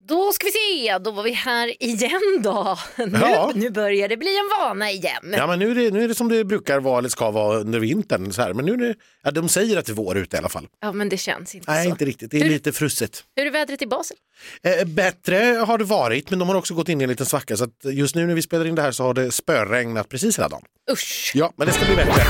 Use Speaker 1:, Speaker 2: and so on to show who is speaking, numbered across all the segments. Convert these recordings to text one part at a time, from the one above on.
Speaker 1: Då ska vi se, då var vi här igen då. Nu börjar det bli en vana igen.
Speaker 2: Ja, men nu är det som det brukar vara eller ska vara under vintern. Så här. Men nu är det, de säger att det är vår ute i alla fall.
Speaker 1: Ja, men det känns inte så.
Speaker 2: Nej, inte riktigt. Det är lite frusset.
Speaker 1: Hur är vädret i Basel?
Speaker 2: Bättre har det varit, men de har också gått in i en liten svacka. Så att just nu när vi spelar in det här så har det spöregnat precis hela dagen.
Speaker 1: Usch!
Speaker 2: Ja, men det ska bli bättre.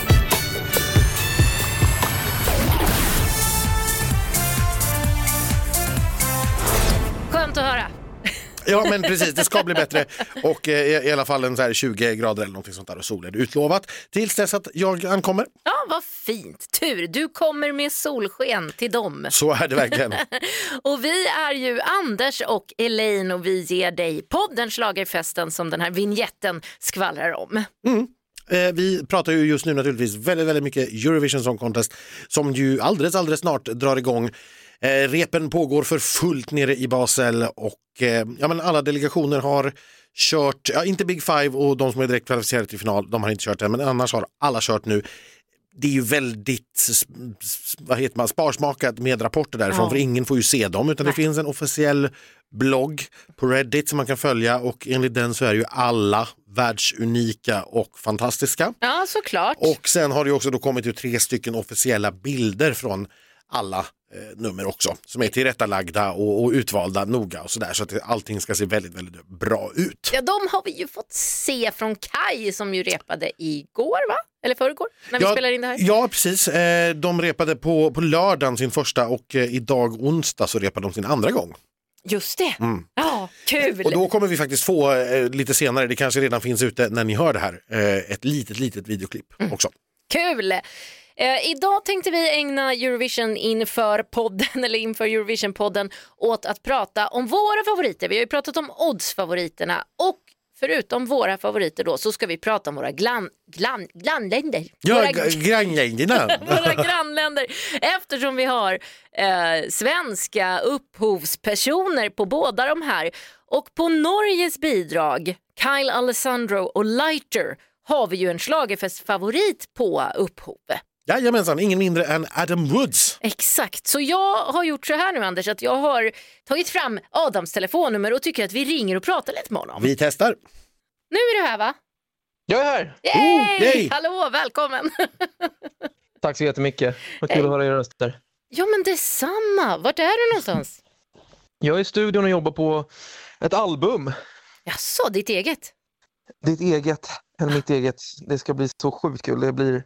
Speaker 1: Skönt att höra.
Speaker 2: Ja, men precis, det ska bli bättre. Och i alla fall en så här 20 grader eller någonting sånt där och sol är det utlovat. Tills dess att jag ankommer.
Speaker 1: Ja, vad fint. Tur, du kommer med solsken till dem.
Speaker 2: Så är det verkligen.
Speaker 1: Och vi är ju Anders och Elaine och vi ger dig podden Schlagerfesten som den här vignetten skvallrar om.
Speaker 2: Vi pratar ju just nu naturligtvis väldigt, väldigt mycket Eurovision Song Contest som ju alldeles snart drar igång. Repen pågår för fullt nere i Basel och men alla delegationer har kört, inte Big Five och de som är direkt kvalificerade till final, de har inte kört än, men annars har alla kört nu. Det är ju väldigt sparsmakat med rapporter därifrån, för ingen får ju se dem, utan det finns en officiell blogg på Reddit som man kan följa och enligt den så är ju alla världsunika och fantastiska.
Speaker 1: Ja, såklart.
Speaker 2: Och sen har det ju också då kommit ut 3 stycken officiella bilder från alla nummer också, som är tillrättalagda och utvalda noga och sådär, så att allting ska se väldigt, väldigt bra ut.
Speaker 1: Ja, de har vi ju fått se från Kai som ju repade igår, va? Eller förrgår, när vi spelar in det här. Ja,
Speaker 2: precis. De repade på lördagen sin första och idag onsdag så repade de sin andra gång.
Speaker 1: Just det. Ja, kul.
Speaker 2: Och då kommer vi faktiskt få lite senare, det kanske redan finns ute när ni hör det här, ett litet videoklipp också.
Speaker 1: Kul! Idag tänkte vi ägna Eurovision inför Eurovision-podden åt att prata om våra favoriter. Vi har ju pratat om odds-favoriterna och förutom våra favoriter då så ska vi prata om våra grannländer.
Speaker 2: Ja, grannländerna.
Speaker 1: Våra grannländer. Eftersom vi har svenska upphovspersoner på båda de här. Och på Norges bidrag, Kyle Alessandro och Lighter, har vi ju en schlagerfest-favorit på upphovet.
Speaker 2: Jajamensan, ingen mindre än Adam Woods.
Speaker 1: Exakt, så jag har gjort så här nu Anders, att jag har tagit fram Adams telefonnummer och tycker att vi ringer och pratar lite med honom.
Speaker 2: Vi testar.
Speaker 1: Nu är du här, va?
Speaker 3: Jag är här.
Speaker 1: Yay! Hallå, välkommen.
Speaker 3: Tack så jättemycket. Vad kul att höra er röster.
Speaker 1: Ja, men detsamma. Vart är du någonstans?
Speaker 3: Jag är i studion och jobbar på ett album.
Speaker 1: Jaså, ditt eget?
Speaker 3: Ditt eget, eller mitt eget. Det ska bli så sjukt kul. Det blir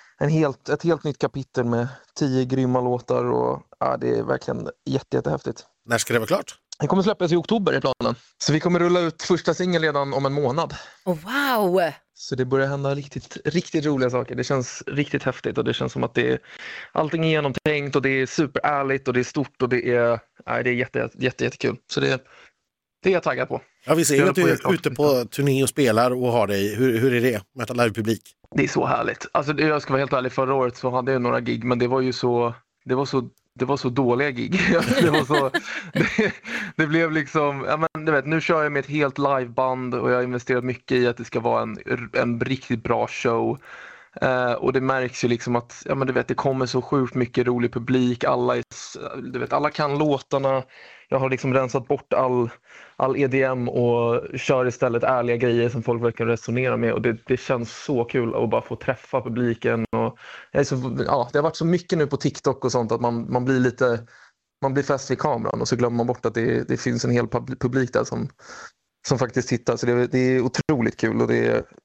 Speaker 3: ett helt nytt kapitel med 10 grymma låtar och det är verkligen jättehäftigt.
Speaker 2: När ska det vara klart?
Speaker 3: Det kommer släppas i oktober i planen. Så vi kommer rulla ut första singeln redan om en månad.
Speaker 1: Oh, wow!
Speaker 3: Så det börjar hända riktigt roliga saker. Det känns riktigt häftigt och det känns som att allting är genomtänkt och det är superärligt och det är stort och det är jättekul. Så det är jag taggad på.
Speaker 2: Ja, vi ser att du är ute på turné och spelar och har dig. Hur är det? Möta livepublik?
Speaker 3: Det är så härligt. Alltså, jag ska vara helt ärlig, förra året så hade jag några gig, men det var så dåliga gig. Det blev liksom, nu kör jag med ett helt liveband och jag har investerat mycket i att det ska vara en riktigt bra show. Och det märks ju liksom att det kommer så sjukt mycket rolig publik, alla kan låtarna. Jag har liksom rensat bort all EDM och kör istället ärliga grejer som folk verkar resonera med och det känns så kul att bara få träffa publiken och det har varit så mycket nu på TikTok och sånt att man blir fäst vid kameran och så glömmer man bort att det finns en hel publik där som faktiskt tittar, så det är otroligt kul och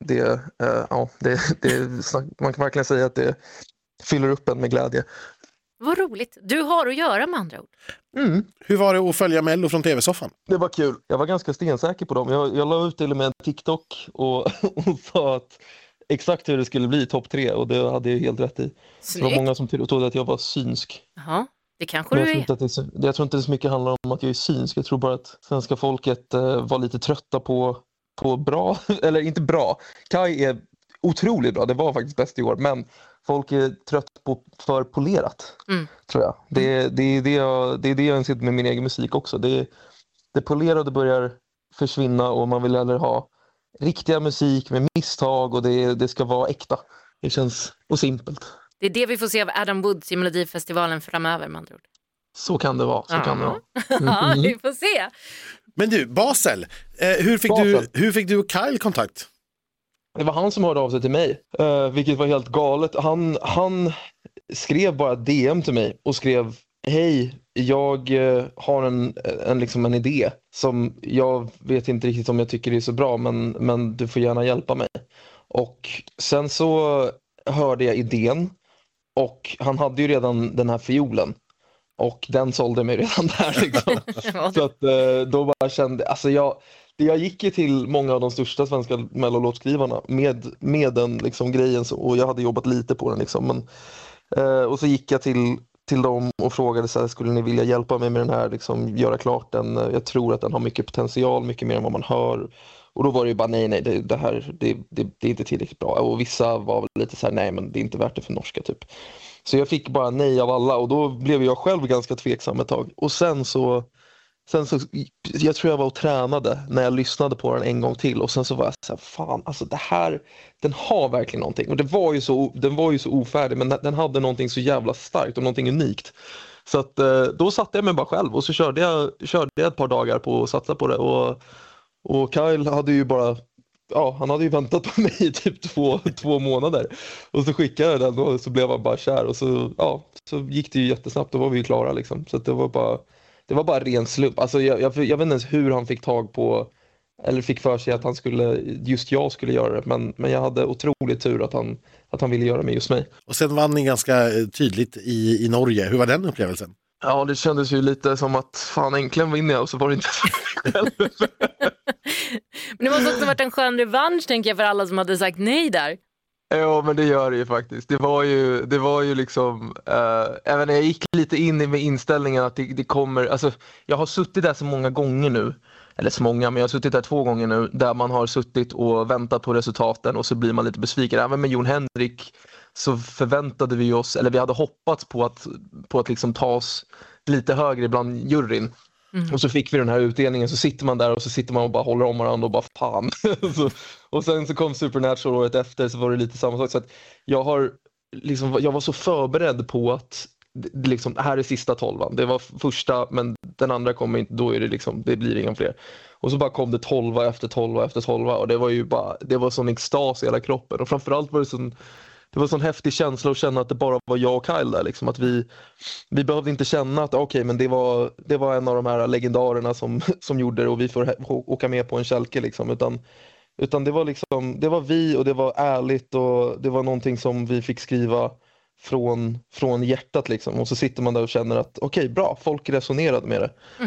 Speaker 3: man kan verkligen säga att det fyller upp en med glädje.
Speaker 1: Vad roligt. Du har att göra med andra ord.
Speaker 2: Hur var det att följa Mello från tv-soffan?
Speaker 3: Det var kul. Jag var ganska stensäker på dem. Jag la ut till och med en TikTok och sa att exakt hur det skulle bli topp 3 och det hade jag helt rätt i. Snyggt. Det var många som trodde att jag var synsk.
Speaker 1: Jaha, det kanske du är.
Speaker 3: Jag tror inte det så mycket handlar om att jag är synsk. Jag tror bara att svenska folket var lite trötta på bra, eller inte bra. Kai är otroligt bra, det var faktiskt bäst i år, men folk är trött på för polerat, tror jag. Det är det jag inser med min egen musik också. Det polerade börjar försvinna och man vill hellre ha riktiga musik med misstag och det ska vara äkta. Det känns och simpelt.
Speaker 1: Det är det vi får se av Adam Woods i Melodifestivalen framöver, med andra ord.
Speaker 3: Så kan det vara.
Speaker 1: Ja, vi får se.
Speaker 2: Men du, Basel, hur fick du och Kyle kontakt?
Speaker 3: Det var han som hörde av sig till mig, vilket var helt galet. Han skrev bara DM till mig och skrev: hej, jag har en idé som jag vet inte riktigt om jag tycker är så bra, men du får gärna hjälpa mig. Och sen så hörde jag idén, och han hade ju redan den här fiolen. Och den sålde mig redan där liksom. Så att då bara kände, alltså jag gick ju till många av de största svenska mellolåtskrivarna med den liksom grejen, och jag hade jobbat lite på den liksom, men och så gick jag till dem och frågade så här: skulle ni vilja hjälpa mig med den här, liksom göra klart den, jag tror att den har mycket potential, mycket mer än vad man hör. Och då var det ju bara nej, det här det är inte tillräckligt bra, och vissa var väl lite så här: nej, men det är inte värt det för norska typ. Så jag fick bara nej av alla, och då blev jag själv ganska tveksam ett tag. Och sen så jag tror jag var och tränade när jag lyssnade på den en gång till, och sen så var jag så här: fan, alltså det här, den har verkligen någonting. Och den var ju så ofärdig, men den hade någonting så jävla starkt och någonting unikt. Så att då satte jag mig bara själv, och så körde jag ett par dagar på att satsa på det, och Kyle hade ju bara, han hade ju väntat på mig i typ två månader. Och så skickade jag den, och så blev han bara kär. Och så gick det ju jättesnabbt, då var vi ju klara liksom. Så att det var bara ren slump. Alltså jag vet inte ens hur han fick tag på, eller fick för sig att jag skulle göra det. Men jag hade otroligt tur att han ville göra med just mig.
Speaker 2: Och sen vann ni ganska tydligt i Norge. Hur var den upplevelsen?
Speaker 3: Ja, det kändes ju lite som att fan, äntligen vinner jag, och så var det inte själv.
Speaker 1: Men det måste också varit en skön revansch, tänker jag, för alla som hade sagt nej där.
Speaker 3: Ja, men det gör det ju faktiskt. Det var ju liksom, även när jag gick lite in med inställningen att det kommer, alltså jag har suttit där så många gånger nu, eller så många, men jag har suttit där 2 gånger nu, där man har suttit och väntat på resultaten, och så blir man lite besviken. Även med Jon Henrik så förväntade vi oss, eller vi hade hoppats på att liksom ta oss lite högre bland juryn. Och så fick vi den här utdelningen, så sitter man där och så sitter man och bara håller om varandra och bara fan. Och sen så kom Supernatural året efter, så var det lite samma sak. Så att jag var så förberedd på att liksom, här är sista 12:an. Det var första, men den andra kommer inte, då är det liksom, det blir inga fler. Och så bara kom det 12 efter 12 efter 12, och det var ju bara, det var sån extas i hela kroppen. Och framförallt var det var sån häftig känsla att känna att det bara var jag och Kyle där liksom, att vi behövde inte känna att okej, men det var en av de här legendarerna som gjorde det, och vi får åka med på en kälke liksom, utan det var liksom, det var vi, och det var ärligt, och det var någonting som vi fick skriva från hjärtat liksom. Och så sitter man där och känner att okej, bra, folk resonerade med det.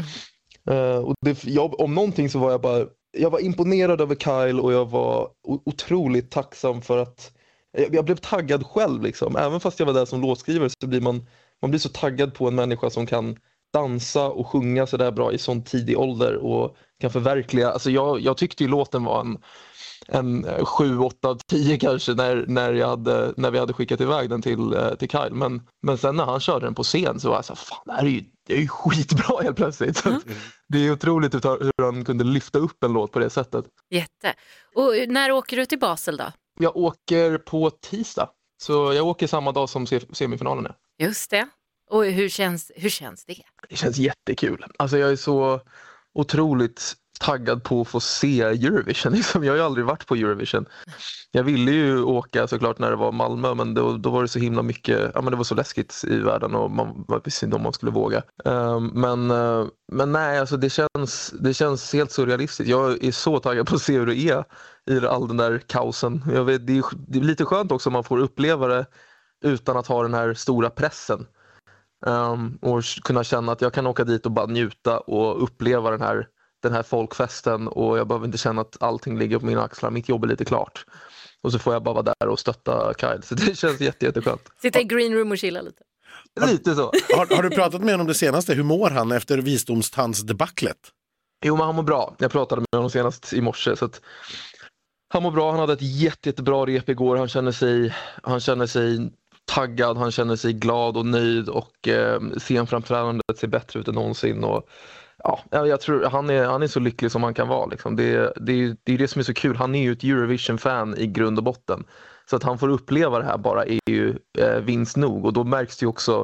Speaker 3: Och om någonting så var jag var imponerad över Kyle, och jag var otroligt tacksam för att jag blev taggad själv liksom. Även fast jag var där som låtskrivare, så blir man blir så taggad på en människa som kan dansa och sjunga så där bra i sån tidig ålder, och kan förverkliga, alltså jag tyckte ju låten var en 7, 8, 10 kanske när vi hade skickat iväg den till Kyle, men sen när han körde den på scen så var jag så fan, det är ju skitbra helt plötsligt. Så det är otroligt hur han kunde lyfta upp en låt på det sättet.
Speaker 1: Jätte. Och när åker du till Basel då?
Speaker 3: Jag åker på tisdag, så jag åker samma dag som semifinalen är.
Speaker 1: Just det. Och hur känns det?
Speaker 3: Det känns jättekul. Alltså jag är så otroligt taggad på att få se Eurovision. Liksom. Jag har ju aldrig varit på Eurovision. Jag ville ju åka såklart när det var Malmö, men då var det så himla mycket, ja men det var så läskigt i världen, och man visste inte om man skulle våga. Men nej, alltså det känns helt surrealistiskt. Jag är så taggad på att se hur det är i all den där kaosen. Jag vet, det är lite skönt också om man får uppleva det utan att ha den här stora pressen. Och kunna känna att jag kan åka dit och bara njuta och uppleva den här folkfesten, och jag behöver inte känna att allting ligger på mina axlar. Mitt jobb är lite klart. Och så får jag bara vara där och stötta Kyle. Så det känns jätteskönt.
Speaker 1: Sitta i green room och chilla lite.
Speaker 3: Lite så.
Speaker 2: Har du pratat med honom om det senaste? Hur mår han efter visdomstandsdebaclet?
Speaker 3: Jo, men han mår bra. Jag pratade med honom senast i morse, så att han mår bra. Han hade ett jättebra rep igår. Han känner sig taggad, han känner sig glad och nöjd, och scenframträdandet ser bättre ut än någonsin, och ja, jag tror han är så lycklig som han kan vara liksom. Det är det som är så kul. Han är ju ett Eurovision-fan i grund och botten, så att han får uppleva det här bara är ju vinst nog, och då märks det ju också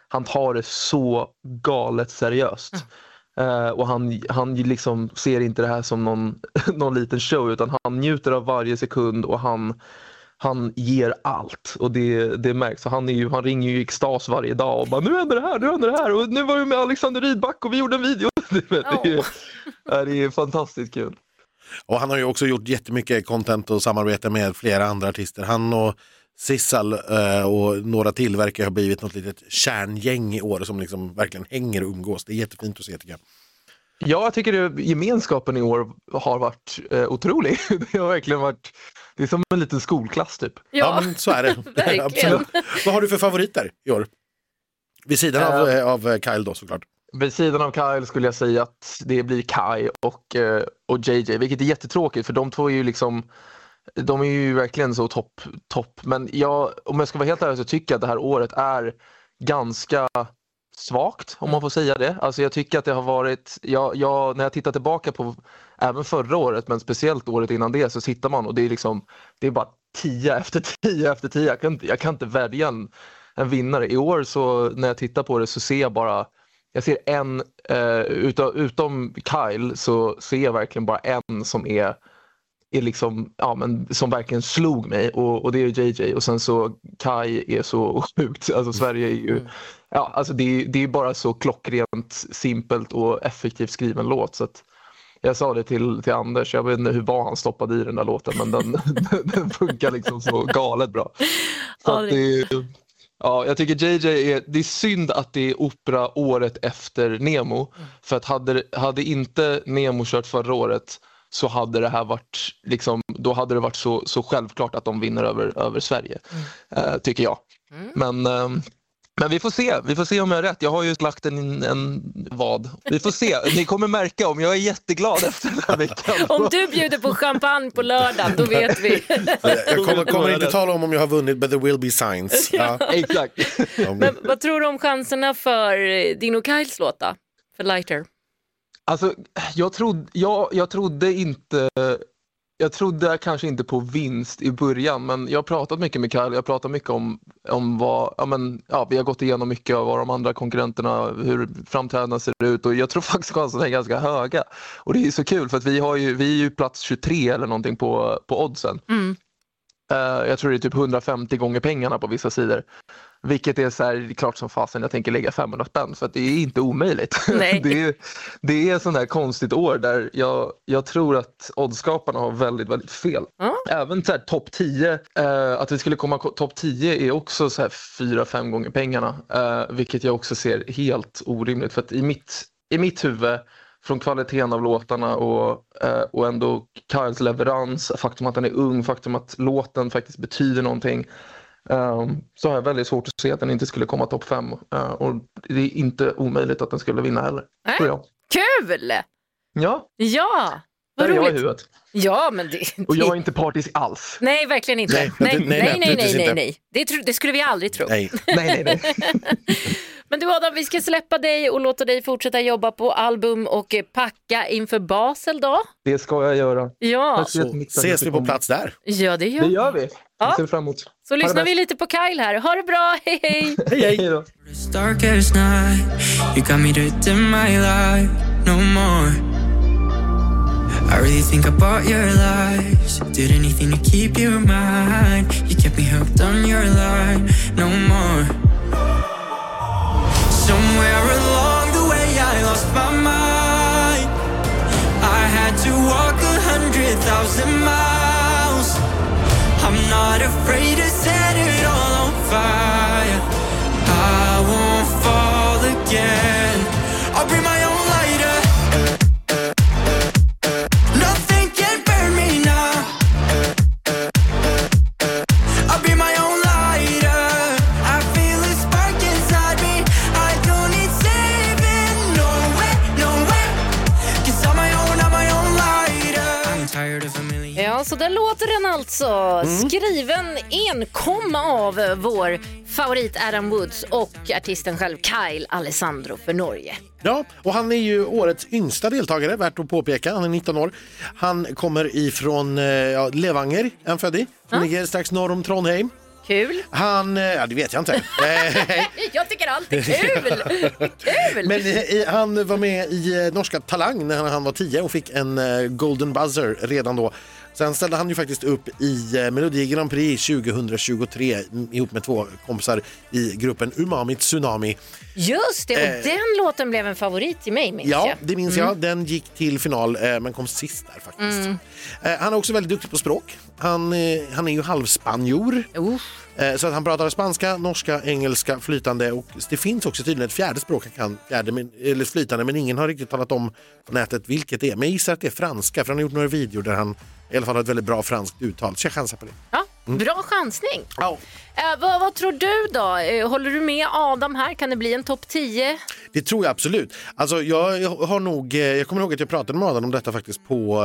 Speaker 3: han tar det så galet seriöst. Och han liksom ser inte det här som någon liten show, utan han njuter av varje sekund och han ger allt, och det märks. Så han ringer ju i extas varje dag och bara nu händer det här och nu var vi med Alexander Rydback och vi gjorde en video. Det är fantastiskt kul.
Speaker 2: Och han har ju också gjort jättemycket content och samarbete med flera andra artister. Han och Sissal och några tillverkare har blivit något litet kärngäng i år som liksom verkligen hänger och umgås. Det är jättefint att se, tycker jag. Ja,
Speaker 3: jag tycker gemenskapen i år har varit otrolig. Det har verkligen varit, det är som en liten skolklass typ.
Speaker 2: Ja, men så är det. Absolut. Vad har du för favoriter i år? Vid sidan av Kyle då, såklart.
Speaker 3: Vid sidan av Kyle skulle jag säga att det blir Kai och JJ, vilket är jättetråkigt för de två är ju liksom, de är ju verkligen så topp. Men om jag ska vara helt ärlig så tycker jag att det här året är ganska svagt, om man får säga det. Alltså jag tycker att det har varit, när jag tittar tillbaka på även förra året, men speciellt året innan det, så sitter man och det är liksom, det är bara 10 efter 10 efter 10. Jag kan inte välja en vinnare. I år så när jag tittar på det så ser jag ser en, utom Kyle så ser jag verkligen bara en som är liksom, ja, men som verkligen slog mig, och det är JJ, och sen så Kai är så sjukt, alltså Sverige är ju alltså det är bara så klockrent, simpelt och effektivt skriven låt, så att jag sa det till Anders, jag vet inte hur han stoppade i den där låten, men den funkar liksom så galet bra. Så att ja, jag tycker JJ det är synd att det är opera året efter Nemo, för att hade inte Nemo kört förra året så hade det här varit liksom, då hade det varit så självklart att de vinner över Sverige, tycker jag. Men vi får se om jag har rätt. Jag har ju lagt en vad. Vi får se. Ni kommer märka om jag är jätteglad efter den här veckan.
Speaker 1: Om du bjuder på champagne på lördag, då vet vi.
Speaker 2: Jag kommer inte tala om jag har vunnit, but there will be signs.
Speaker 3: Ja. Exakt.
Speaker 1: Men vad tror du om chanserna för din och Kyles låta? För Lighter? Alltså,
Speaker 3: jag trodde kanske inte på vinst i början, men jag har pratat mycket med Kyle. Jag har pratat mycket om vad, vi har gått igenom mycket av vad de andra konkurrenterna, hur framträdandena ser ut, och jag tror faktiskt att chanserna är ganska höga. Och det är så kul för att vi är ju plats 23 eller någonting på oddsen. Jag tror det är typ 150 gånger pengarna på vissa sidor. Vilket är så här, klart som fasen jag tänker lägga 500 spänn, för att det är inte omöjligt. Det är sån här konstigt år där jag tror att oddskaparna har väldigt, väldigt fel. Även så här topp 10, att vi skulle komma topp 10 är också så här 4-5 gånger pengarna. Vilket jag också ser helt orimligt, för att i mitt huvud, från kvaliteten av låtarna och ändå Kyles leverans, faktum att den är ung, faktum att låten faktiskt betyder någonting, så har jag väldigt svårt att se att den inte skulle komma topp 5, och det är inte omöjligt att den skulle vinna heller, tror jag.
Speaker 1: Kul! Ja, vad roligt.
Speaker 3: Jag i huvudet.
Speaker 1: Ja, men
Speaker 3: och jag är inte partisk alls.
Speaker 1: Nej, verkligen inte. Nej. Det skulle vi aldrig tro.
Speaker 2: Nej.
Speaker 1: Men du Adam, vi ska släppa dig och låta dig fortsätta jobba på album och packa inför Basel då.
Speaker 3: Det ska jag göra.
Speaker 1: Ja.
Speaker 2: Så ses vi på plats där.
Speaker 1: Ja, det gör vi.
Speaker 3: Det gör vi. Vi ser fram emot.
Speaker 1: Så lyssnar vi lite på Kyle här. Ha det bra, hej hej!
Speaker 2: Hej då.
Speaker 4: Darkest night, you got me to dim my light no more. I really think about your lies. Did anything to keep you in mind. You kept me hooked on your line no more. Somewhere along the way I lost my mind. I had to walk 100,000 miles. I'm not afraid to set it all on fire. I won't fall again. I'll bring my own lighter. Nothing can burn me now. I'll be my own lighter. I feel a spark inside me. I don't need saving. No way. 'Cause I'm my own lighter. I'm tired of a million.
Speaker 1: Ja, så där låter den alltså. Skriven enkom av vår favorit Adam Woods och artisten själv Kyle Alessandro för Norge.
Speaker 2: Ja, och han är ju årets yngsta deltagare, värt att påpeka. Han är 19 år. Han kommer ifrån Levanger, en född i. Som ligger strax norr om Trondheim.
Speaker 1: Kul.
Speaker 2: Ja, det vet jag inte.
Speaker 1: Jag tycker allt är kul.
Speaker 2: Men han var med i Norska Talang när han var 10 och fick en Golden Buzzer redan då. Sen ställde han ju faktiskt upp i Melodi Grand Prix 2023 ihop med 2 kompisar i gruppen Umami Tsunami.
Speaker 1: Just det, och den låten blev en favorit till mig, minns jag.
Speaker 2: Ja, det minns jag. Den gick till final men kom sist där faktiskt. Han är också väldigt duktig på språk. Han är ju halvspanjor. Så att han pratar spanska, norska, engelska flytande, och det finns också tydligen ett fjärde språk han kan, eller flytande, men ingen har riktigt talat om på nätet vilket det är. Men jag gissar att det är franska, för han har gjort några videor där han i alla fall har ett väldigt bra franskt uttal. Så jag chansar på det.
Speaker 1: Ja, bra chansning.
Speaker 2: Ja.
Speaker 1: Vad tror du då? Håller du med Adam här? Kan det bli en topp 10?
Speaker 2: Det tror jag absolut. Alltså jag kommer ihåg att jag pratade med Adam om detta faktiskt på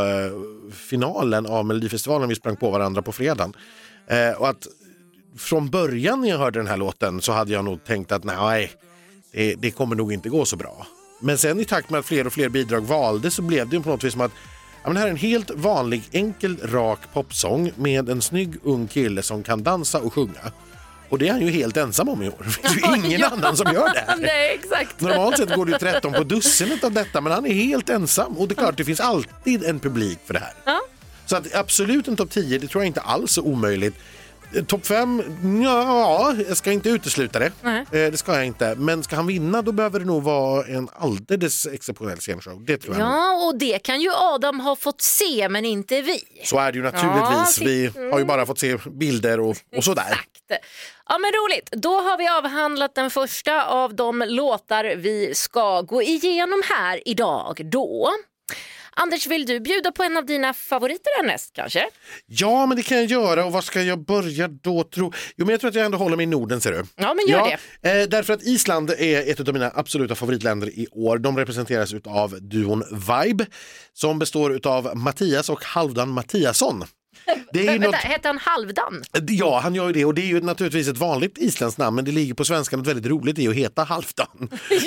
Speaker 2: finalen av Melodifestivalen. Vi sprang på varandra på fredagen. Och att från början när jag hörde den här låten så hade jag nog tänkt att nej, det kommer nog inte gå så bra. Men sen i takt med att fler och fler bidrag valde så blev det på något vis som att det här är en helt vanlig, enkel, rak popsång med en snygg ung kille som kan dansa och sjunga. Och det är han ju helt ensam om i år. Det finns ju ingen annan som gör det här.
Speaker 1: Nej, exakt.
Speaker 2: Normalt sett går det ju 13 på dussinet av detta, men han är helt ensam. Och det är klart, det finns alltid en publik för det här.
Speaker 1: Ja.
Speaker 2: Så att absolut en topp 10, det tror jag inte alls är omöjligt. Topp 5, ja, jag ska inte utesluta det. Det ska jag inte. Men ska han vinna, då behöver det nog vara en alldeles exceptionell scenshow. Det tror jag.
Speaker 1: Ja, och det kan ju Adam ha fått se, men inte vi.
Speaker 2: Så är det ju naturligtvis. Vi har ju bara fått se bilder och sådär.
Speaker 1: Exakt. Ja, men roligt. Då har vi avhandlat den första av de låtar vi ska gå igenom här idag då. Anders, vill du bjuda på en av dina favoriter härnäst kanske?
Speaker 2: Ja, men det kan jag göra. Och vad ska jag börja då tro? Jo, men jag tror att jag ändå håller mig i Norden, ser du.
Speaker 1: Ja, men gör
Speaker 2: det. Därför att Island är ett av mina absoluta favoritländer i år. De representeras av duon Vibe som består av Mattias och Halvdan Mattiasson. Det är
Speaker 1: Heter han Halvdan?
Speaker 2: Ja, han gör ju det, och det är ju naturligtvis ett vanligt isländskt namn, men det ligger på svenska något väldigt roligt i att heta Halvdan.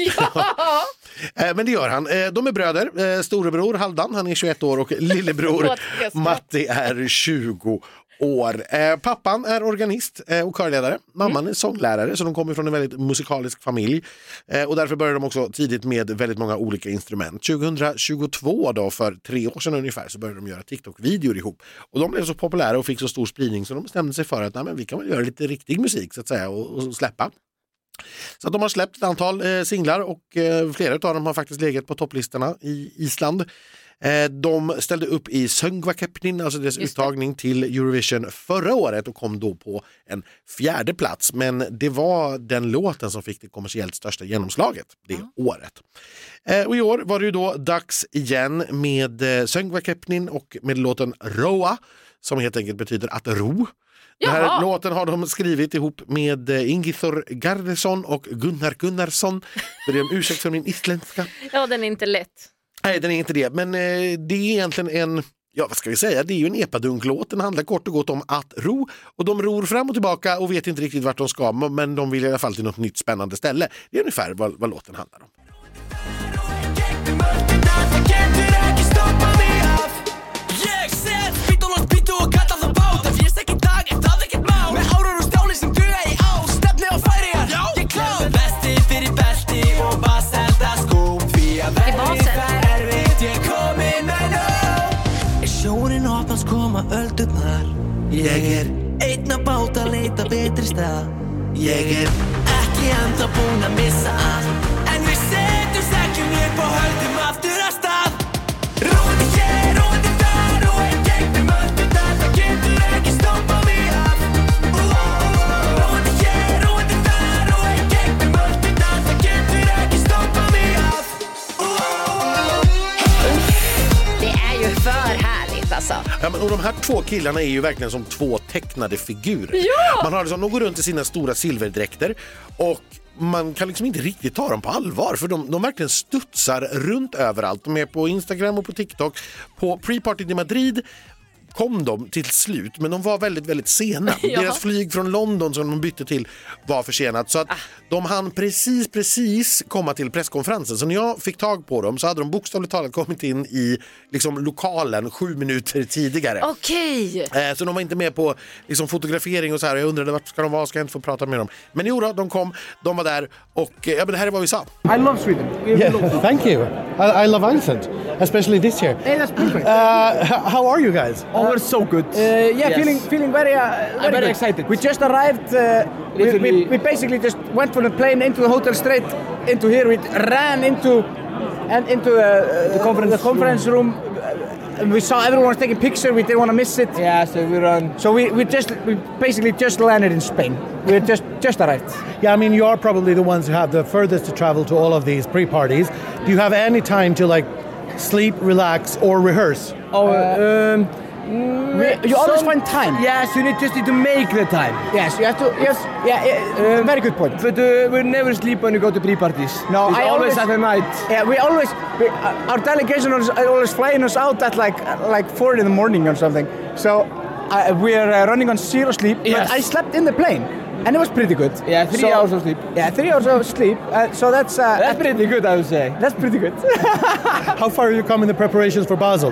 Speaker 1: Ja.
Speaker 2: Men det gör han. De är bröder. Storebror Halvdan, han är 21 år, och lillebror Matti är 20 år. Pappan är organist och körledare. Mamman är sånglärare, så de kommer från en väldigt musikalisk familj. Och därför började de också tidigt med väldigt många olika instrument. 2022 då, för 3 år sedan ungefär, så började de göra TikTok-videor ihop. Och de blev så populära och fick så stor spridning så de bestämde sig för att vi kan väl göra lite riktig musik så att säga och släppa. Så att de har släppt ett antal singlar, och flera av dem har faktiskt legat på topplistorna i Island. De ställde upp i Söngvakeppnin, alltså deras uttagning till Eurovision förra året, och kom då på en 4:e plats. Men det var den låten som fick det kommersiellt största genomslaget det året. Och i år var det ju då dags igen med Söngvakeppnin och med låten Roa, som helt enkelt betyder att ro. Den här låten har de skrivit ihop med Ingithor Gardason och Gunnar Gunnarsson. Det är en ursäkt för min isländska.
Speaker 1: Ja, den är inte lätt.
Speaker 2: Nej, den är inte det. Men det är egentligen en, vad ska vi säga, det är ju en epadunklåt. Den handlar kort och gott om att ro. Och de ror fram och tillbaka och vet inte riktigt vart de ska, men de vill i alla fall till något nytt spännande ställe. Det är ungefär vad låten handlar om.
Speaker 4: Ég einn að báta leita betri stað. Ég ekki enda búin að missa allt, en við setjum seglum upp og höldum aftur að stað. Róandi hér, róandi þar og einn gegnum öldurnar, það getur ekki stoppa mig af. Róandi hér, róandi þar og einn gegnum öldurnar, það getur ekki stoppa mig af.
Speaker 1: Det är ju för härligt alltså.
Speaker 2: Ja, men, och de här 2 killarna är ju verkligen som 2 tecknade figurer.
Speaker 1: Ja!
Speaker 2: Man har liksom, de går runt i sina stora silverdräkter och man kan liksom inte riktigt ta dem på allvar, för de verkligen studsar runt överallt. De är på Instagram och på TikTok. På Pre-Party i Madrid kom de till slut, men de var väldigt, väldigt sena.
Speaker 1: Ja.
Speaker 2: Deras flyg från London som de bytte till var försenat, så att de hann precis komma till presskonferensen. Så när jag fick tag på dem så hade de bokstavligt talat kommit in i liksom lokalen 7 minuter tidigare.
Speaker 1: Okej.
Speaker 2: Så de var inte med på liksom fotografering och så här. Jag undrade vart ska de vara, ska jag inte få prata med dem. Men jo då, de kom, de var där och ja, men det här är vad vi sa.
Speaker 5: I love Sweden.
Speaker 6: Yeah, thank you. I love Iceland, especially this year.
Speaker 5: Hey, that's perfect.
Speaker 6: How are you guys?
Speaker 5: Oh, we're so good. Feeling very good. Excited. We just arrived. We basically just went from the plane into the hotel straight into here. We ran into the conference room. We saw everyone was taking pictures. We didn't want to miss it. Yeah, so we ran. So we basically just landed in Spain. We just arrived.
Speaker 6: Yeah, I mean, you are probably the ones who have the furthest to travel to all of these pre-parties. Do you have any time to like sleep, relax, or rehearse?
Speaker 5: You always find time. Yes, you just need to make the time. Yes, you have to. Yes, very good point. But we never sleep when you go to pre-parties. No, I always at the night. Yeah, our delegation is always flying us out at like 4 in the morning or something. So we are running on zero sleep. Yes. But I slept in the plane. And it was pretty good. Yeah, 3 hours of sleep. Yeah, 3 hours of sleep. So that's pretty good, I would say. That's pretty good.
Speaker 6: How far have you come in the preparations for Basel?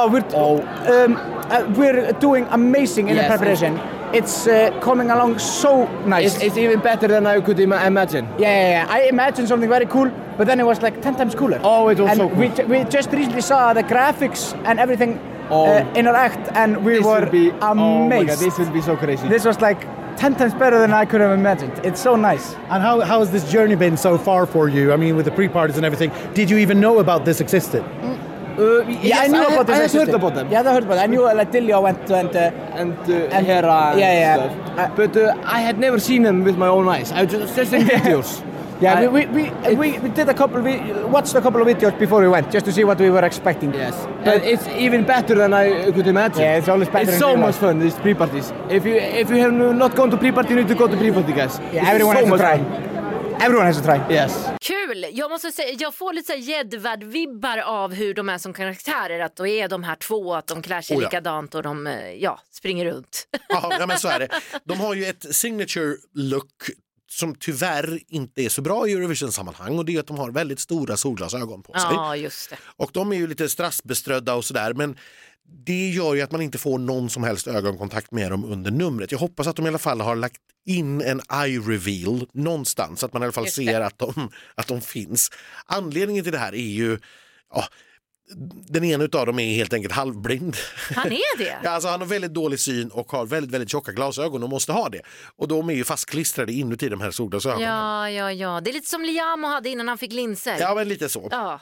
Speaker 5: We're doing amazing in the preparation. It's coming along so nice. It's even better than I could imagine. Yeah. I imagined something very cool, but then it was like 10 times cooler. Oh, it was so cool. We just recently saw the graphics and everything interact, and we were amazed. Oh my God, this will be so crazy. This was like 10 times better than I could have imagined. It's so nice.
Speaker 6: And how has this journey been so far for you? I mean, with the pre-parties and everything, did you even know about this existed?
Speaker 5: Yes, I knew about this. I had heard about them. Yeah, I heard about it. I knew like Dilja went and Hera and stuff. But I had never seen them with my own eyes. I just in videos. Yeah, we did watched a couple of videos before we went, just to see what we were expecting. Yes, but it's even better than I could imagine. Yeah, it's always better. It's so much fun, these pre-parties. If you have not gone to pre-party, you need to go to pre-party, guys. Yeah, everyone has to try. Everyone has to try. Yes.
Speaker 1: Kul! Jag måste säga, jag får lite så här Jedvard-vibbar av hur de är som karaktärer. Att då är de här två, att de klär sig likadant och de springer runt.
Speaker 2: Ja, men så är det. De har ju ett signature look som tyvärr inte är så bra i Eurovision-sammanhang, och det är att de har väldigt stora solglasögon på sig.
Speaker 1: Ja, just det.
Speaker 2: Och de är ju lite strassbeströdda och sådär, men det gör ju att man inte får någon som helst ögonkontakt med dem under numret. Jag hoppas att de i alla fall har lagt in en eye reveal någonstans, så att man i alla fall ser att de finns. Anledningen till det här är ju... den ena utav dem är helt enkelt halvblind.
Speaker 1: Han är det?
Speaker 2: Ja, alltså han har väldigt dålig syn och har väldigt, väldigt tjocka glasögon och måste ha det. Och de är ju fastklistrade inuti de här solglasögonen.
Speaker 1: Ja. Det är lite som Liam hade innan han fick linser.
Speaker 2: Ja, men lite så.
Speaker 1: Ja.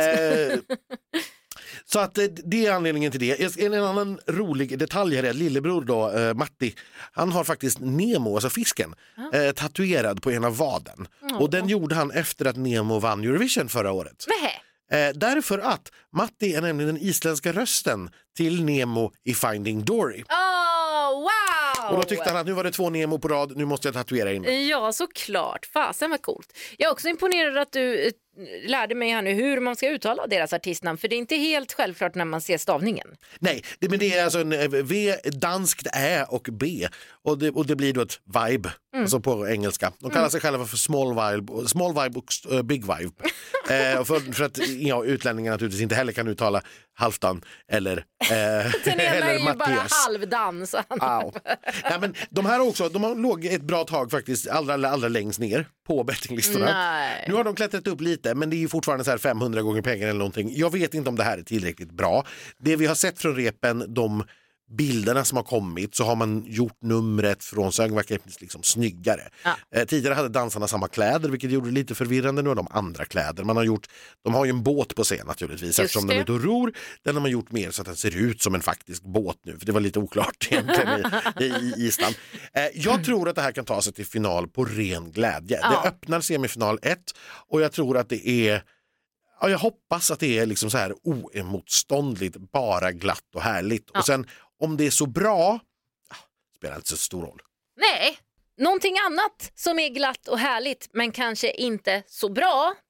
Speaker 2: Så att det är anledningen till det. En annan rolig detalj här är att lillebror då, Matti, han har faktiskt Nemo, alltså fisken, tatuerad på ena vaden. Och den gjorde han efter att Nemo vann Eurovision förra året. Därför att Matti är nämligen den isländska rösten till Nemo i Finding Dory.
Speaker 1: Wow!
Speaker 2: Och då tyckte han att nu var det 2 Nemo på rad, nu måste jag tatuera in.
Speaker 1: Ja, såklart. Fasen var coolt. Jag är också imponerad att du lärde mig här nu hur man ska uttala deras artistnamn, för det är inte helt självklart när man ser stavningen.
Speaker 2: Nej, men det är alltså en V, danskt Ä och B, och det blir då ett vibe, alltså på engelska. De kallar sig själva för small vibe och big vibe. För att utlänningar naturligtvis inte heller kan uttala Halfdan eller
Speaker 1: den ena är ju
Speaker 2: Mattias.
Speaker 1: bara halvdans.
Speaker 2: Nej, men de har låg ett bra tag faktiskt allra längst ner på bettinglistorna. Nu har de klättrat upp lite, men det är ju fortfarande så här 500 gånger pengar eller någonting. Jag vet inte om det här är tillräckligt bra. Det vi har sett från repen, de bilderna som har kommit, så har man gjort numret från Söngvackert liksom snyggare. Tidigare hade dansarna samma kläder, vilket gjorde det lite förvirrande. Nu har de andra kläder. De har ju en båt på scen naturligtvis, eftersom de är ute och ror. Den har man gjort mer så att den ser ut som en faktisk båt nu, för det var lite oklart egentligen i Island. Jag tror att det här kan ta sig till final på ren glädje. Det öppnar semifinal 1, och jag tror att det är... Ja, jag hoppas att det är liksom så här oemotståndligt, bara glatt och härligt. Och sen, om det är så bra, spelar inte så stor roll.
Speaker 1: Nej, någonting annat som är glatt och härligt men kanske inte så bra,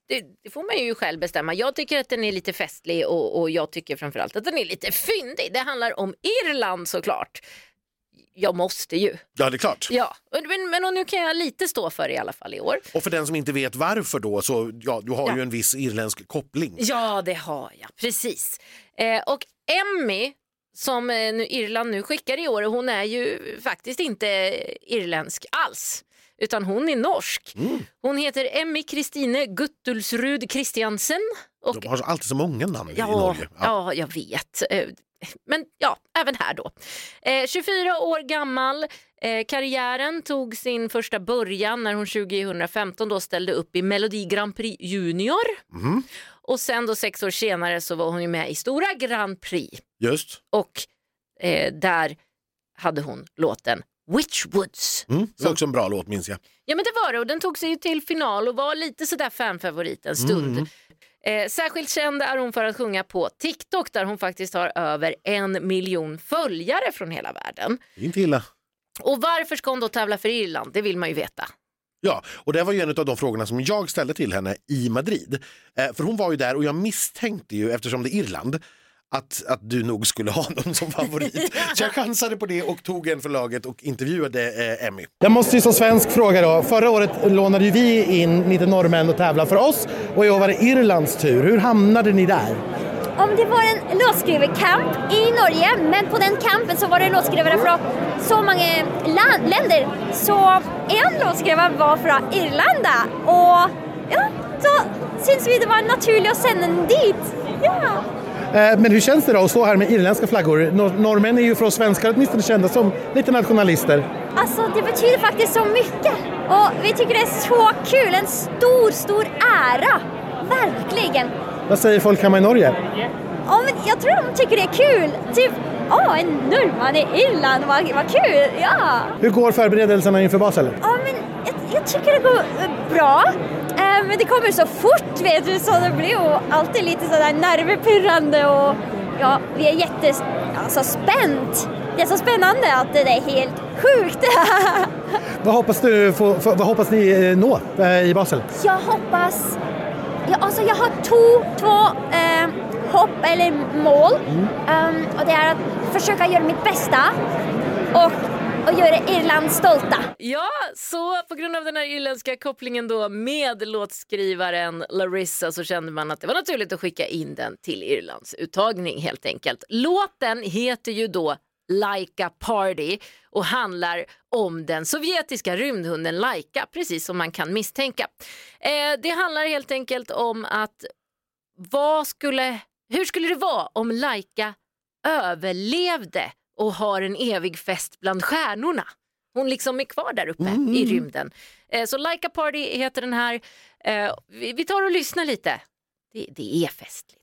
Speaker 1: det får man ju själv bestämma. Jag tycker att den är lite festlig och jag tycker framförallt att den är lite fyndig. Det handlar om Irland såklart. Jag måste ju.
Speaker 2: Ja, det är klart.
Speaker 1: Ja, men nu kan jag lite stå för det i alla fall i år.
Speaker 2: Och för den som inte vet varför då, så du har ju en viss irländsk koppling.
Speaker 1: Ja, det har jag. Precis. Och Emmy, som nu Irland nu skickar i år, hon är ju faktiskt inte irländsk alls. Utan hon är norsk. Hon heter Emmy Kristine Guttulsrud Christiansen. Och
Speaker 2: de har alltid så många namn i Norge.
Speaker 1: Ja, jag vet. Men ja, även här då. 24 år gammal. Karriären tog sin första början när hon 2015 då ställde upp i Melodi Grand Prix Junior. Och sen då 6 år senare så var hon ju med i Stora Grand Prix.
Speaker 2: Just.
Speaker 1: Och där hade hon låten Witchwoods.
Speaker 2: Det var också en bra låt, minns jag.
Speaker 1: Ja, men det var det, och den tog sig ju till final och var lite sådär fanfavorit en stund. Särskilt känd är hon för att sjunga på TikTok, där hon faktiskt har över 1 miljon följare från hela världen.
Speaker 2: Inte illa.
Speaker 1: Och varför ska hon då tävla för Irland? Det vill man ju veta.
Speaker 2: Ja, och det var ju en av de frågorna som jag ställde till henne i Madrid. För hon var ju där och jag misstänkte ju, eftersom det är Irland, att du nog skulle ha någon som favorit. Så jag chansade på det och tog en för laget och intervjuade Emmy.
Speaker 6: Jag måste ju som svensk fråga då. Förra året lånade ju vi in lite norrmän och tävla för oss. Och i år var det Irlands tur. Hur hamnade ni där?
Speaker 7: Om det var en låtskrivarkamp i Norge, men på den kampen så var det låtskrivare från så många länder. Så en låtskrivare var från Irlanda. Och ja, så syns vi det var naturligt att sända den dit. Ja.
Speaker 6: Men hur känns det då att stå här med irländska flaggor? Norrmän är ju för oss svenskar åtminstone kända som lite nationalister.
Speaker 7: Alltså det betyder faktiskt så mycket. Och vi tycker det är så kul. En stor ära. Verkligen.
Speaker 6: Vad säger folk hemma i Norge?
Speaker 7: Ja, men jag tror de tycker det är kul. Typ, en norrman i Irland, vad kul. Ja.
Speaker 6: Hur går förberedelserna inför Basel?
Speaker 7: Ja, men jag tycker det går bra. Men det kommer så fort, vet du, så det blir ju alltid lite sådär nervpirrande och ja, vi är spänt. Det är så spännande att det är helt sjukt.
Speaker 6: Vad hoppas ni nå i Basel?
Speaker 7: Jag hoppas... jag har två hopp eller mål. Och det är att försöka göra mitt bästa och göra Irland stolta.
Speaker 1: Ja, så på grund av den här irländska kopplingen då med låtskrivaren Larissa så kände man att det var naturligt att skicka in den till Irlands uttagning helt enkelt. Låten heter ju då Like a Party och handlar om den sovjetiska rymdhunden Laika, precis som man kan misstänka. Det handlar helt enkelt om att hur skulle det vara om Laika överlevde och har en evig fest bland stjärnorna? Hon liksom är kvar där uppe i rymden. Så Like a Party heter den här. Vi tar och lyssnar lite. Det är festligt.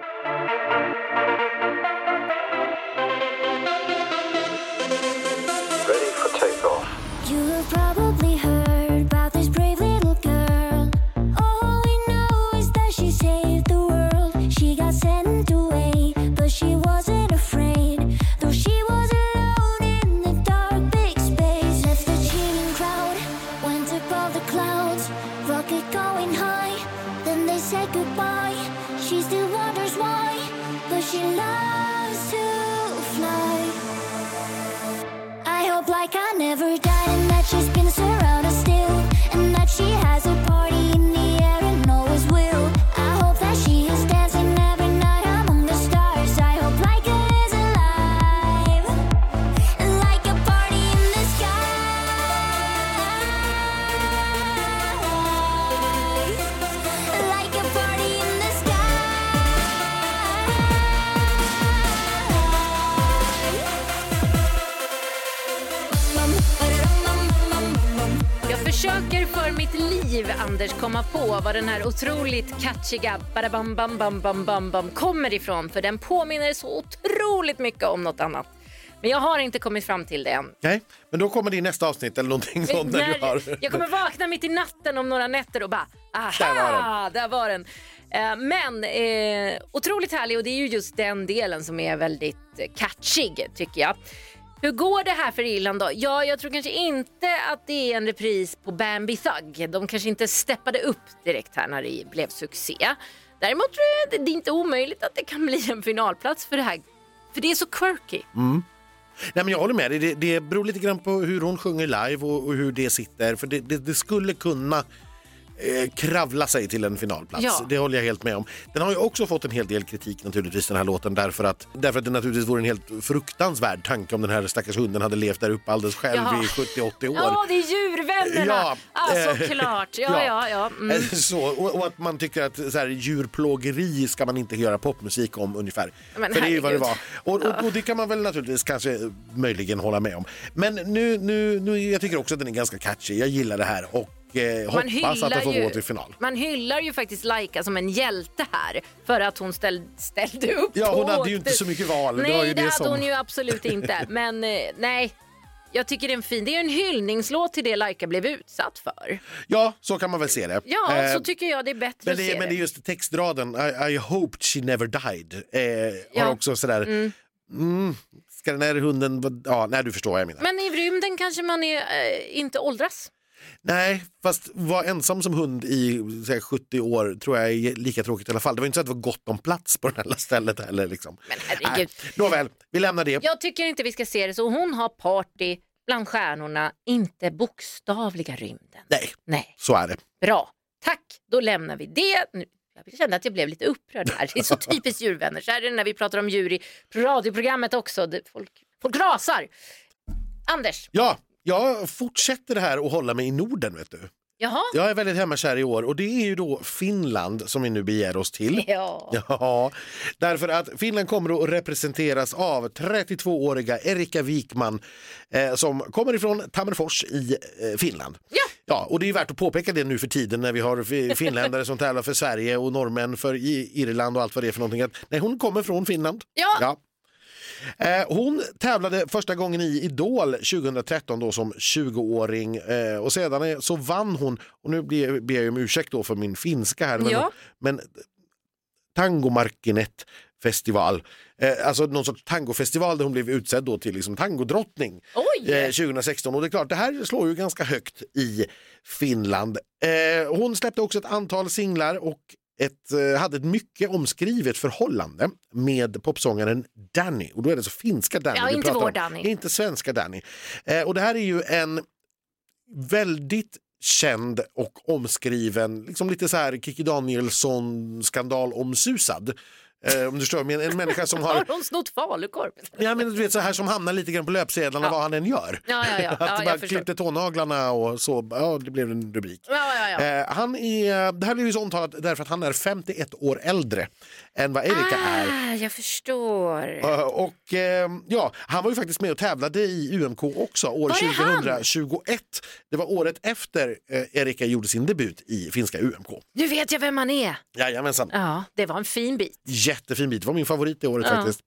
Speaker 8: Ready for takeoff.
Speaker 9: You have probably heard about this brave little girl. All we know is that she saved the world. She got sent away, but she wasn't afraid. Though she was alone in the dark big space. Left the cheering crowd, went above the clouds. Rocket going high, then they said goodbye. She still wonders why, but she loves to fly. I hope like I never died and that she's been surrounded still. And that she has a party in the air and always will. I hope that she is dancing every night among the stars. I hope like it is alive. Like a party in the sky. Like a party in the sky.
Speaker 1: Jag försöker för mitt liv, Anders, komma på vad den här otroligt catchiga badabam bam bam bam bam bam kommer ifrån. För den påminner så otroligt mycket om något annat. Men jag har inte kommit fram till det än.
Speaker 2: Nej, men då kommer det i nästa avsnitt eller någonting sånt när du har...
Speaker 1: Jag kommer vakna mitt i natten om några nätter och bara, aha, där var den. Men otroligt härlig, och det är ju just den delen som är väldigt catchig, tycker jag. Hur går det här för Irland då? Ja, jag tror kanske inte att det är en repris på Bambi Thug. De kanske inte steppade upp direkt här när det blev succé. Däremot tror jag att det är inte omöjligt att det kan bli en finalplats för det här. För det är så quirky.
Speaker 2: Nej, men jag håller med dig. Det beror lite grann på hur hon sjunger live och hur det sitter. För det skulle kunna kravla sig till en finalplats.
Speaker 1: Ja.
Speaker 2: Det håller jag helt med om. Den har ju också fått en hel del kritik naturligtvis, den här låten, därför att det naturligtvis vore en helt fruktansvärd tanke om den här stackars hunden hade levt där uppe alldeles själv i 70-80 år.
Speaker 1: Ja, det är djurvännerna. Såklart. Ja.
Speaker 2: Så, och att man tycker att så här, djurplågeri ska man inte göra popmusik om ungefär.
Speaker 1: Men
Speaker 2: för det är ju vad det var. Och det kan man väl naturligtvis kanske möjligen hålla med om. Men nu jag tycker också att den är ganska catchy. Jag gillar det här och hoppas att de får gå till final.
Speaker 1: Man hyllar ju faktiskt Laika som en hjälte här för att hon ställde upp.
Speaker 2: Ja, hon hade ju inte så mycket val.
Speaker 1: Nej, det hade hon ju absolut inte. Men nej, jag tycker det är en fin. Det är en hyllningslåt till det Laika blev utsatt för.
Speaker 2: Ja, så kan man väl se det.
Speaker 1: Ja, så tycker jag det är bättre att se det.
Speaker 2: Men det är just textraden I hoped she never died. Har också sådär ska den här hunden... Ja, nej, du förstår vad jag menar.
Speaker 1: Men i rymden kanske man inte åldras.
Speaker 2: Nej, fast vara ensam som hund i 70 år tror jag är lika tråkigt i alla fall. Det var inte så att det var gott om plats på det här stället heller. Liksom.
Speaker 1: Men herregud.
Speaker 2: Nåväl, vi lämnar det.
Speaker 1: Jag tycker inte vi ska se det så. Hon har party bland stjärnorna, inte bokstavliga rymden.
Speaker 2: Nej, så är det.
Speaker 1: Bra, tack. Då lämnar vi det. Jag kände att jag blev lite upprörd här. Det är så typiskt djurvänner. Så är det när vi pratar om djur i radioprogrammet också. Folk rasar. Anders.
Speaker 2: Ja. Jag fortsätter det här och hålla mig i Norden, vet du.
Speaker 1: Jaha.
Speaker 2: Jag är väldigt hemmakär i år och det är ju då Finland som vi nu begär oss till. Ja, därför att Finland kommer att representeras av 32-åriga Erika Wikman som kommer ifrån Tammerfors i Finland. Ja, och det är värt att påpeka det nu för tiden när vi har finländare som tävlar för Sverige och norrmän för Irland och allt vad det är för någonting. Nej, hon kommer från Finland. Ja. Hon tävlade första gången i Idol 2013 då som 20-åring och sedan så vann hon, och nu ber jag om ursäkt då för min finska här, men Tangomarkkinet festival, alltså någon sorts tangofestival där hon blev utsedd då till liksom tangodrottning 2016, och det är klart, det här slår ju ganska högt i Finland. Hon släppte också ett antal singlar och hade ett mycket omskrivet förhållande med popsångaren Danny, och då är det så finska Danny.
Speaker 1: Ja, inte vår Danny.
Speaker 2: Inte svenska Danny. Och det här är ju en väldigt känd och omskriven, liksom lite så här Kikki Danielsson skandal omsusad. Om du förstår, en människa som har
Speaker 1: hon snott falukorv?
Speaker 2: Ja, men du vet, så här som hamnar lite grann på löpsedlarna vad han än gör. Att bara klippte tånaglarna och så, det blev en rubrik. Det här blev ju så omtalat därför att han är 51 år äldre än vad Erika är.
Speaker 1: Jag förstår.
Speaker 2: Och han var ju faktiskt med och tävlade i UMK också år 2021. Det var året efter Erika gjorde sin debut i finska UMK.
Speaker 1: Nu vet jag vem han är.
Speaker 2: Jajamensan.
Speaker 1: Ja, det var en fin bit.
Speaker 2: Jättefin bit, det var min favorit i året faktiskt.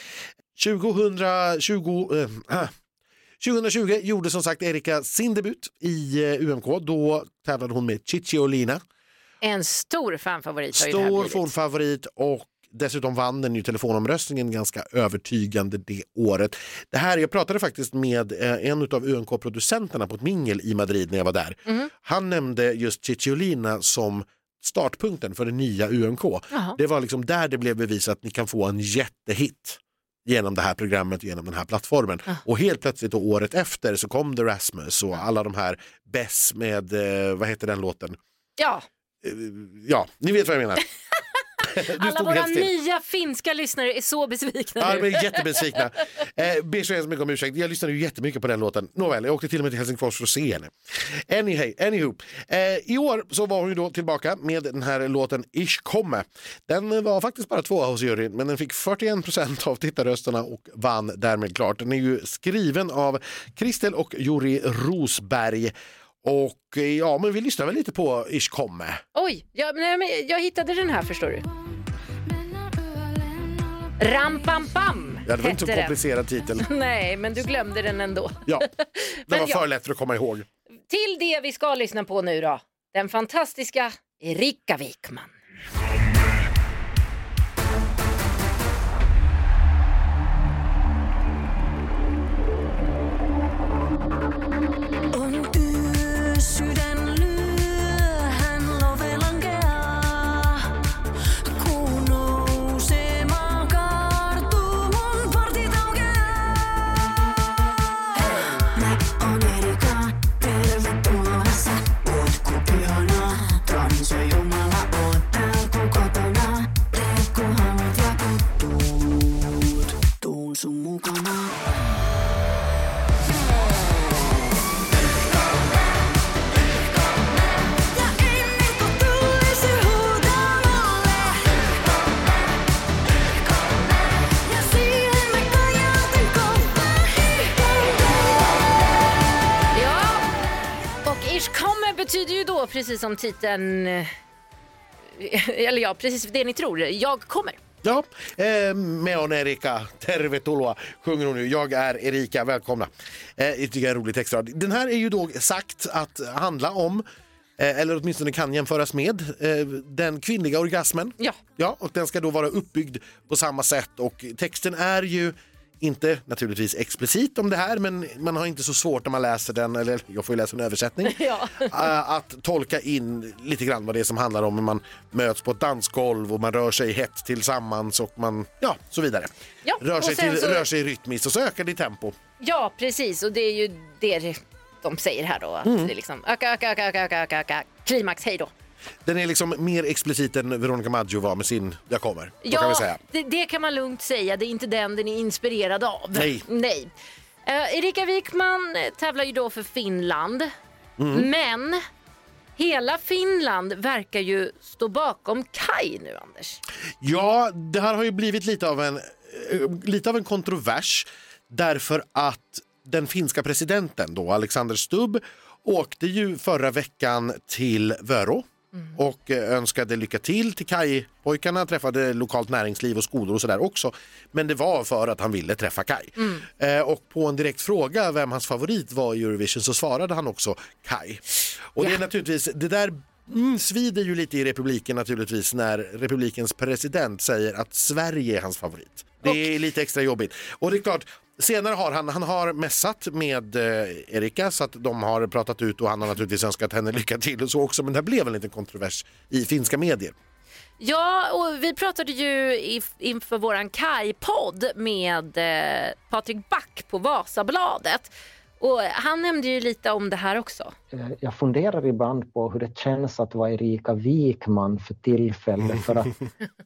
Speaker 2: 2020 gjorde som sagt Erika sin debut i UMK. Då tävlade hon med Cicciolina.
Speaker 1: En stor fanfavorit.
Speaker 2: Stor fanfavorit, och dessutom vann den ju telefonomröstningen ganska övertygande det året. Det här, jag pratade faktiskt med en av UMK-producenterna på ett mingel i Madrid när jag var där. Han nämnde just Cicciolina som startpunkten för det nya UMK. Det var liksom där det blev bevisat att ni kan få en jättehit genom det här programmet, genom den här plattformen. Och helt plötsligt då, året efter så kom The Rasmus och alla de här Bess med, vad heter den låten? Ja, ni vet vad jag menar.
Speaker 1: Alla våra nya finska lyssnare är så besvikna nu.
Speaker 2: Ja, de är jättebesvikna. Ber så hemskt mycket om ursäkt. Jag lyssnade ju jättemycket på den låten. Nåväl, jag åkte till och med till Helsingfors för att se henne. Anywho. I år så var hon ju då tillbaka med den här låten Ich komme. Den var faktiskt bara 2 hos juryn, men den fick 41% av tittarrösterna och vann därmed klart. Den är ju skriven av Kristel och Juri Rosberg. Och men vi lyssnar väl lite på Ich komme.
Speaker 1: Oj, jag hittade den här, förstår du. Rampampam.
Speaker 2: Ja, det var inte så komplicerad titel.
Speaker 1: Nej, men du glömde den ändå.
Speaker 2: Ja, det var för lätt för att komma ihåg.
Speaker 1: Till det vi ska lyssna på nu då. Den fantastiska Erika Wikman. betyder ju då, precis som titeln, eller ja, precis det ni tror, jag kommer.
Speaker 2: Ja, me on Erika, tervetuloa, sjunger hon nu. Jag är Erika, välkomna. Jag tycker det är en rolig textrad. Den här är ju då sagt att handla om, eller åtminstone kan jämföras med, den kvinnliga orgasmen. Ja, och den ska då vara uppbyggd på samma sätt, och texten är ju inte naturligtvis explicit om det här, men man har inte så svårt när man läser den, eller jag får ju läsa en översättning, att tolka in lite grann vad det är som handlar om. Man möts på ett dansgolv och man rör sig hett tillsammans och man, ja, så vidare.
Speaker 1: Ja,
Speaker 2: rör sig rytmiskt och så ökar det i tempo.
Speaker 1: Ja, precis, och det är ju det de säger här då, att det är liksom öka, klimax, hej då.
Speaker 2: Den är liksom mer explicit än Veronica Maggio var med sin Jag kommer.
Speaker 1: Ja,
Speaker 2: kan vi säga.
Speaker 1: Det kan man lugnt säga. Det är inte den är inspirerad av. Nej. Erika Wikman tävlar ju då för Finland. Men hela Finland verkar ju stå bakom Kaj nu, Anders.
Speaker 2: Ja, det här har ju blivit lite av en kontrovers, därför att den finska presidenten då, Alexander Stubb, åkte ju förra veckan till Vörå och önskade lycka till Kaj-pojkarna, träffade lokalt näringsliv och skolor och sådär också. Men det var för att han ville träffa Kaj. Och på en direkt fråga vem hans favorit var i Eurovision så svarade han också Kaj. Och det är naturligtvis, det där svider ju lite i republiken naturligtvis när republikens president säger att Sverige är hans favorit. Det är lite extra jobbigt. Och det är klart, senare har han har mässat med Erika, så att de har pratat ut och han har naturligtvis önskat henne lycka till och så också, men det blev en liten kontrovers i finska medier.
Speaker 1: Ja, och vi pratade ju inför våran Kaj-podd med Patrik Back på Vasabladet. Och han nämnde ju lite om det här också.
Speaker 8: Jag funderar ibland på hur det känns att vara Erika Wikman för tillfället, för att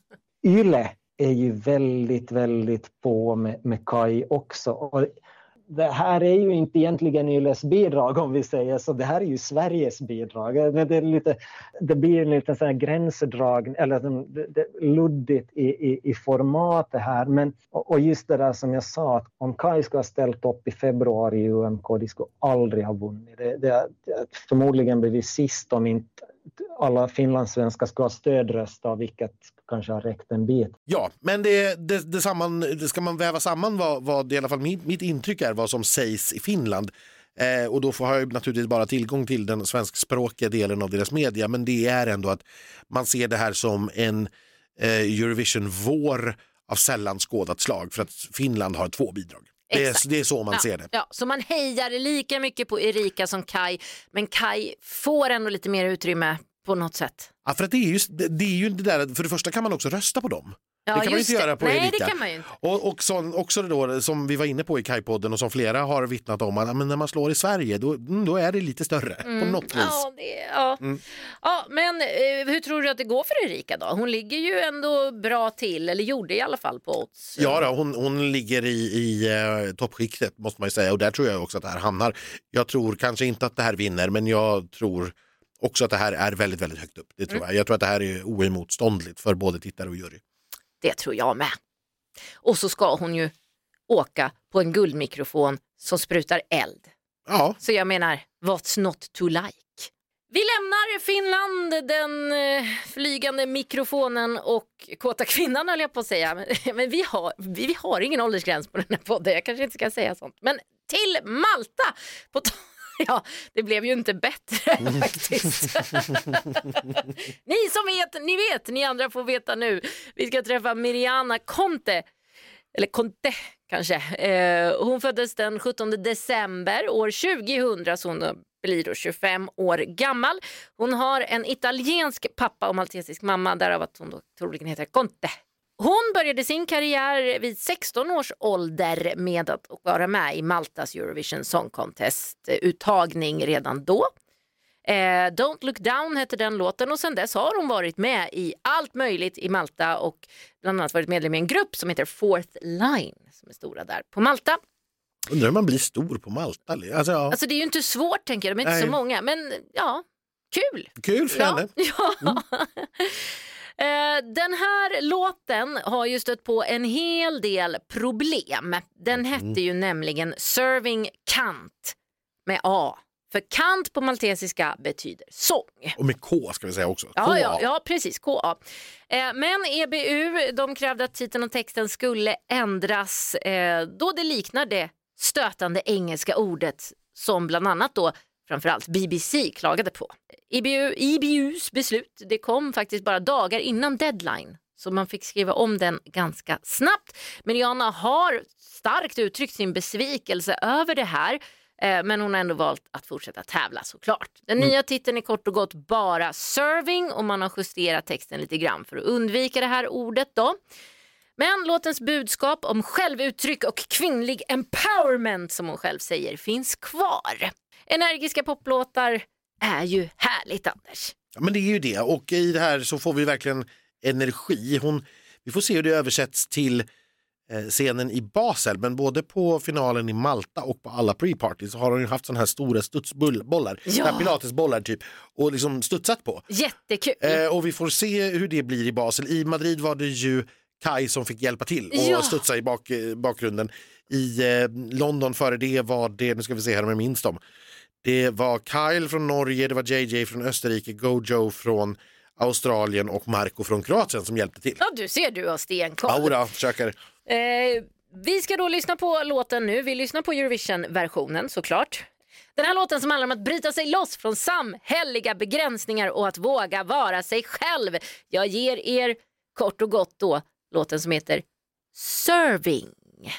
Speaker 8: Yle är ju väldigt, väldigt på med Kaj också. Och det här är ju inte egentligen Yles bidrag, om vi säger så. Det här är ju Sveriges bidrag. Det blir en liten sån här gränsdragning, eller luddigt i formatet här. Men, och just det där som jag sa, att om Kaj ska ha ställt upp i februari i UMK, de skulle aldrig ha vunnit. Det förmodligen blir det sist om inte alla finlandssvenskar ska ha stödrösta, vilket kanske har räckt en bit.
Speaker 2: Ja, men det ska man väva samman vad i alla fall mitt intryck är vad som sägs i Finland. Och då har jag naturligtvis bara tillgång till den svenskspråkiga delen av deras media, men det är ändå att man ser det här som en Eurovision-vår av sällan skådat slag, för att Finland har 2 bidrag. Det är så man ser det.
Speaker 1: Ja, så man hejar lika mycket på Erika som Kaj, men Kaj får ändå lite mer utrymme på något sätt.
Speaker 2: Ja, för att det är ju det där, för det första kan man också rösta på dem.
Speaker 1: Ja,
Speaker 2: det kan man inte göra på Erika.
Speaker 1: Nej, det kan man ju inte.
Speaker 2: Och också det då, som vi var inne på i Kaj-podden och som flera har vittnat om, att men när man slår i Sverige då är det lite större på något vis.
Speaker 1: Ja, men hur tror du att det går för Erika då? Hon ligger ju ändå bra till, eller gjorde i alla fall på odds.
Speaker 2: Ja, då, hon ligger i toppskiktet måste man ju säga, och där tror jag också att det här hamnar. Jag tror kanske inte att det här vinner, men jag tror också att det här är väldigt, väldigt högt upp. Det tror jag. Jag tror att det här är oemotståndligt för både tittare och jury.
Speaker 1: Det tror jag med. Och så ska hon ju åka på en guldmikrofon som sprutar eld.
Speaker 2: Ja.
Speaker 1: Så jag menar, what's not to like? Vi lämnar Finland, den flygande mikrofonen och kåta kvinnan, höll jag på att säga. Men vi har ingen åldersgräns på den här podden, jag kanske inte ska säga sånt. Men till Malta! Ja, det blev ju inte bättre faktiskt. Ni som vet, ni vet. Ni andra får veta nu. Vi ska träffa Mirjana Conte. Eller Conte kanske. Hon föddes den 17 december år 2000, så hon blir då 25 år gammal. Hon har en italiensk pappa och maltesisk mamma, därav att hon då troligen heter Conte. Hon började sin karriär vid 16 års ålder med att vara med i Maltas Eurovision Song Contest-uttagning redan då. Don't Look Down heter den låten, och sen dess har hon varit med i allt möjligt i Malta och bland annat varit medlem i en grupp som heter Fourth Line som är stora där på Malta.
Speaker 2: Undrar om man blir stor på Malta?
Speaker 1: Alltså det är ju inte svårt, tänker jag, de är inte så många, men ja, kul!
Speaker 2: Kul för henne!
Speaker 1: Ja. Den här låten har ju stött på en hel del problem. Den hette ju nämligen Serving Cunt med A. För kant på maltesiska betyder sång.
Speaker 2: Och med K ska vi säga också.
Speaker 1: Ja, precis. K-A. Men EBU, de krävde att titeln och texten skulle ändras då det liknar det stötande engelska ordet som bland annat då framförallt BBC klagade på. EBUs beslut, det kom faktiskt bara dagar innan deadline. Så man fick skriva om den ganska snabbt. Men Rihanna har starkt uttryckt sin besvikelse över det här. Men hon har ändå valt att fortsätta tävla såklart. Den nya titeln är kort och gott bara serving. Och man har justerat texten lite grann för att undvika det här ordet då. Men låtens budskap om självuttryck och kvinnlig empowerment som hon själv säger finns kvar. Energiska poplåtar är ju härligt, Anders.
Speaker 2: Ja, men det är ju det. Och i det här så får vi verkligen energi. Vi får se hur det översätts till scenen i Basel, men både på finalen i Malta och på alla pre-parties så har hon ju haft såna här stora studsbollar, pilatesbollar typ, och liksom studsat på.
Speaker 1: Jättekul.
Speaker 2: Och vi får se hur det blir i Basel. I Madrid var det ju Kai som fick hjälpa till och studsa i bakgrunden. I London före det var det, nu ska vi se här om jag minns dem. Det var Kyle från Norge, det var JJ från Österrike, Gojo från Australien och Marco från Kroatien som hjälpte till.
Speaker 1: Ja, du har stenkoll.
Speaker 2: Aura, försöker.
Speaker 1: Vi ska då lyssna på låten nu. Vi lyssnar på Eurovision-versionen såklart. Den här låten som handlar om att bryta sig loss från samhälleliga begränsningar och att våga vara sig själv. Jag ger er kort och gott då låten som heter Serving.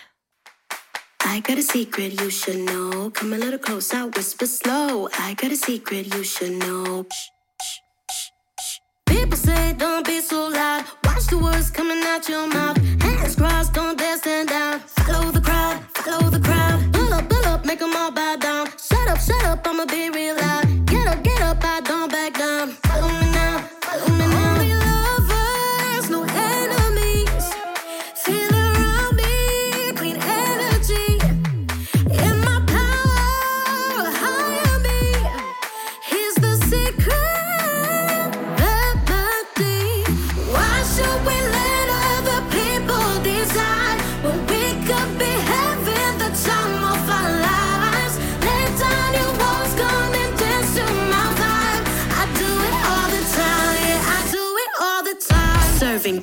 Speaker 10: I got a secret you should know. Come a little close, I'll whisper slow. I got a secret you should know. People say don't be so loud. Watch the words coming out your mouth. Hands crossed, don't dare stand down. Follow the crowd, follow the crowd. Pull up, make them all bow down. Shut up, I'ma be real loud. Get up, I don't back down. Follow me now, follow me now. Only lovers, no enemies. Feel around me, clean energy. In my power, higher me. Here's the secret remedy. Why should we let other people decide when we could be having the time of our lives? Let down your walls, come and dance to my vibe. I do it all the time, yeah, I do it all the time. Serving.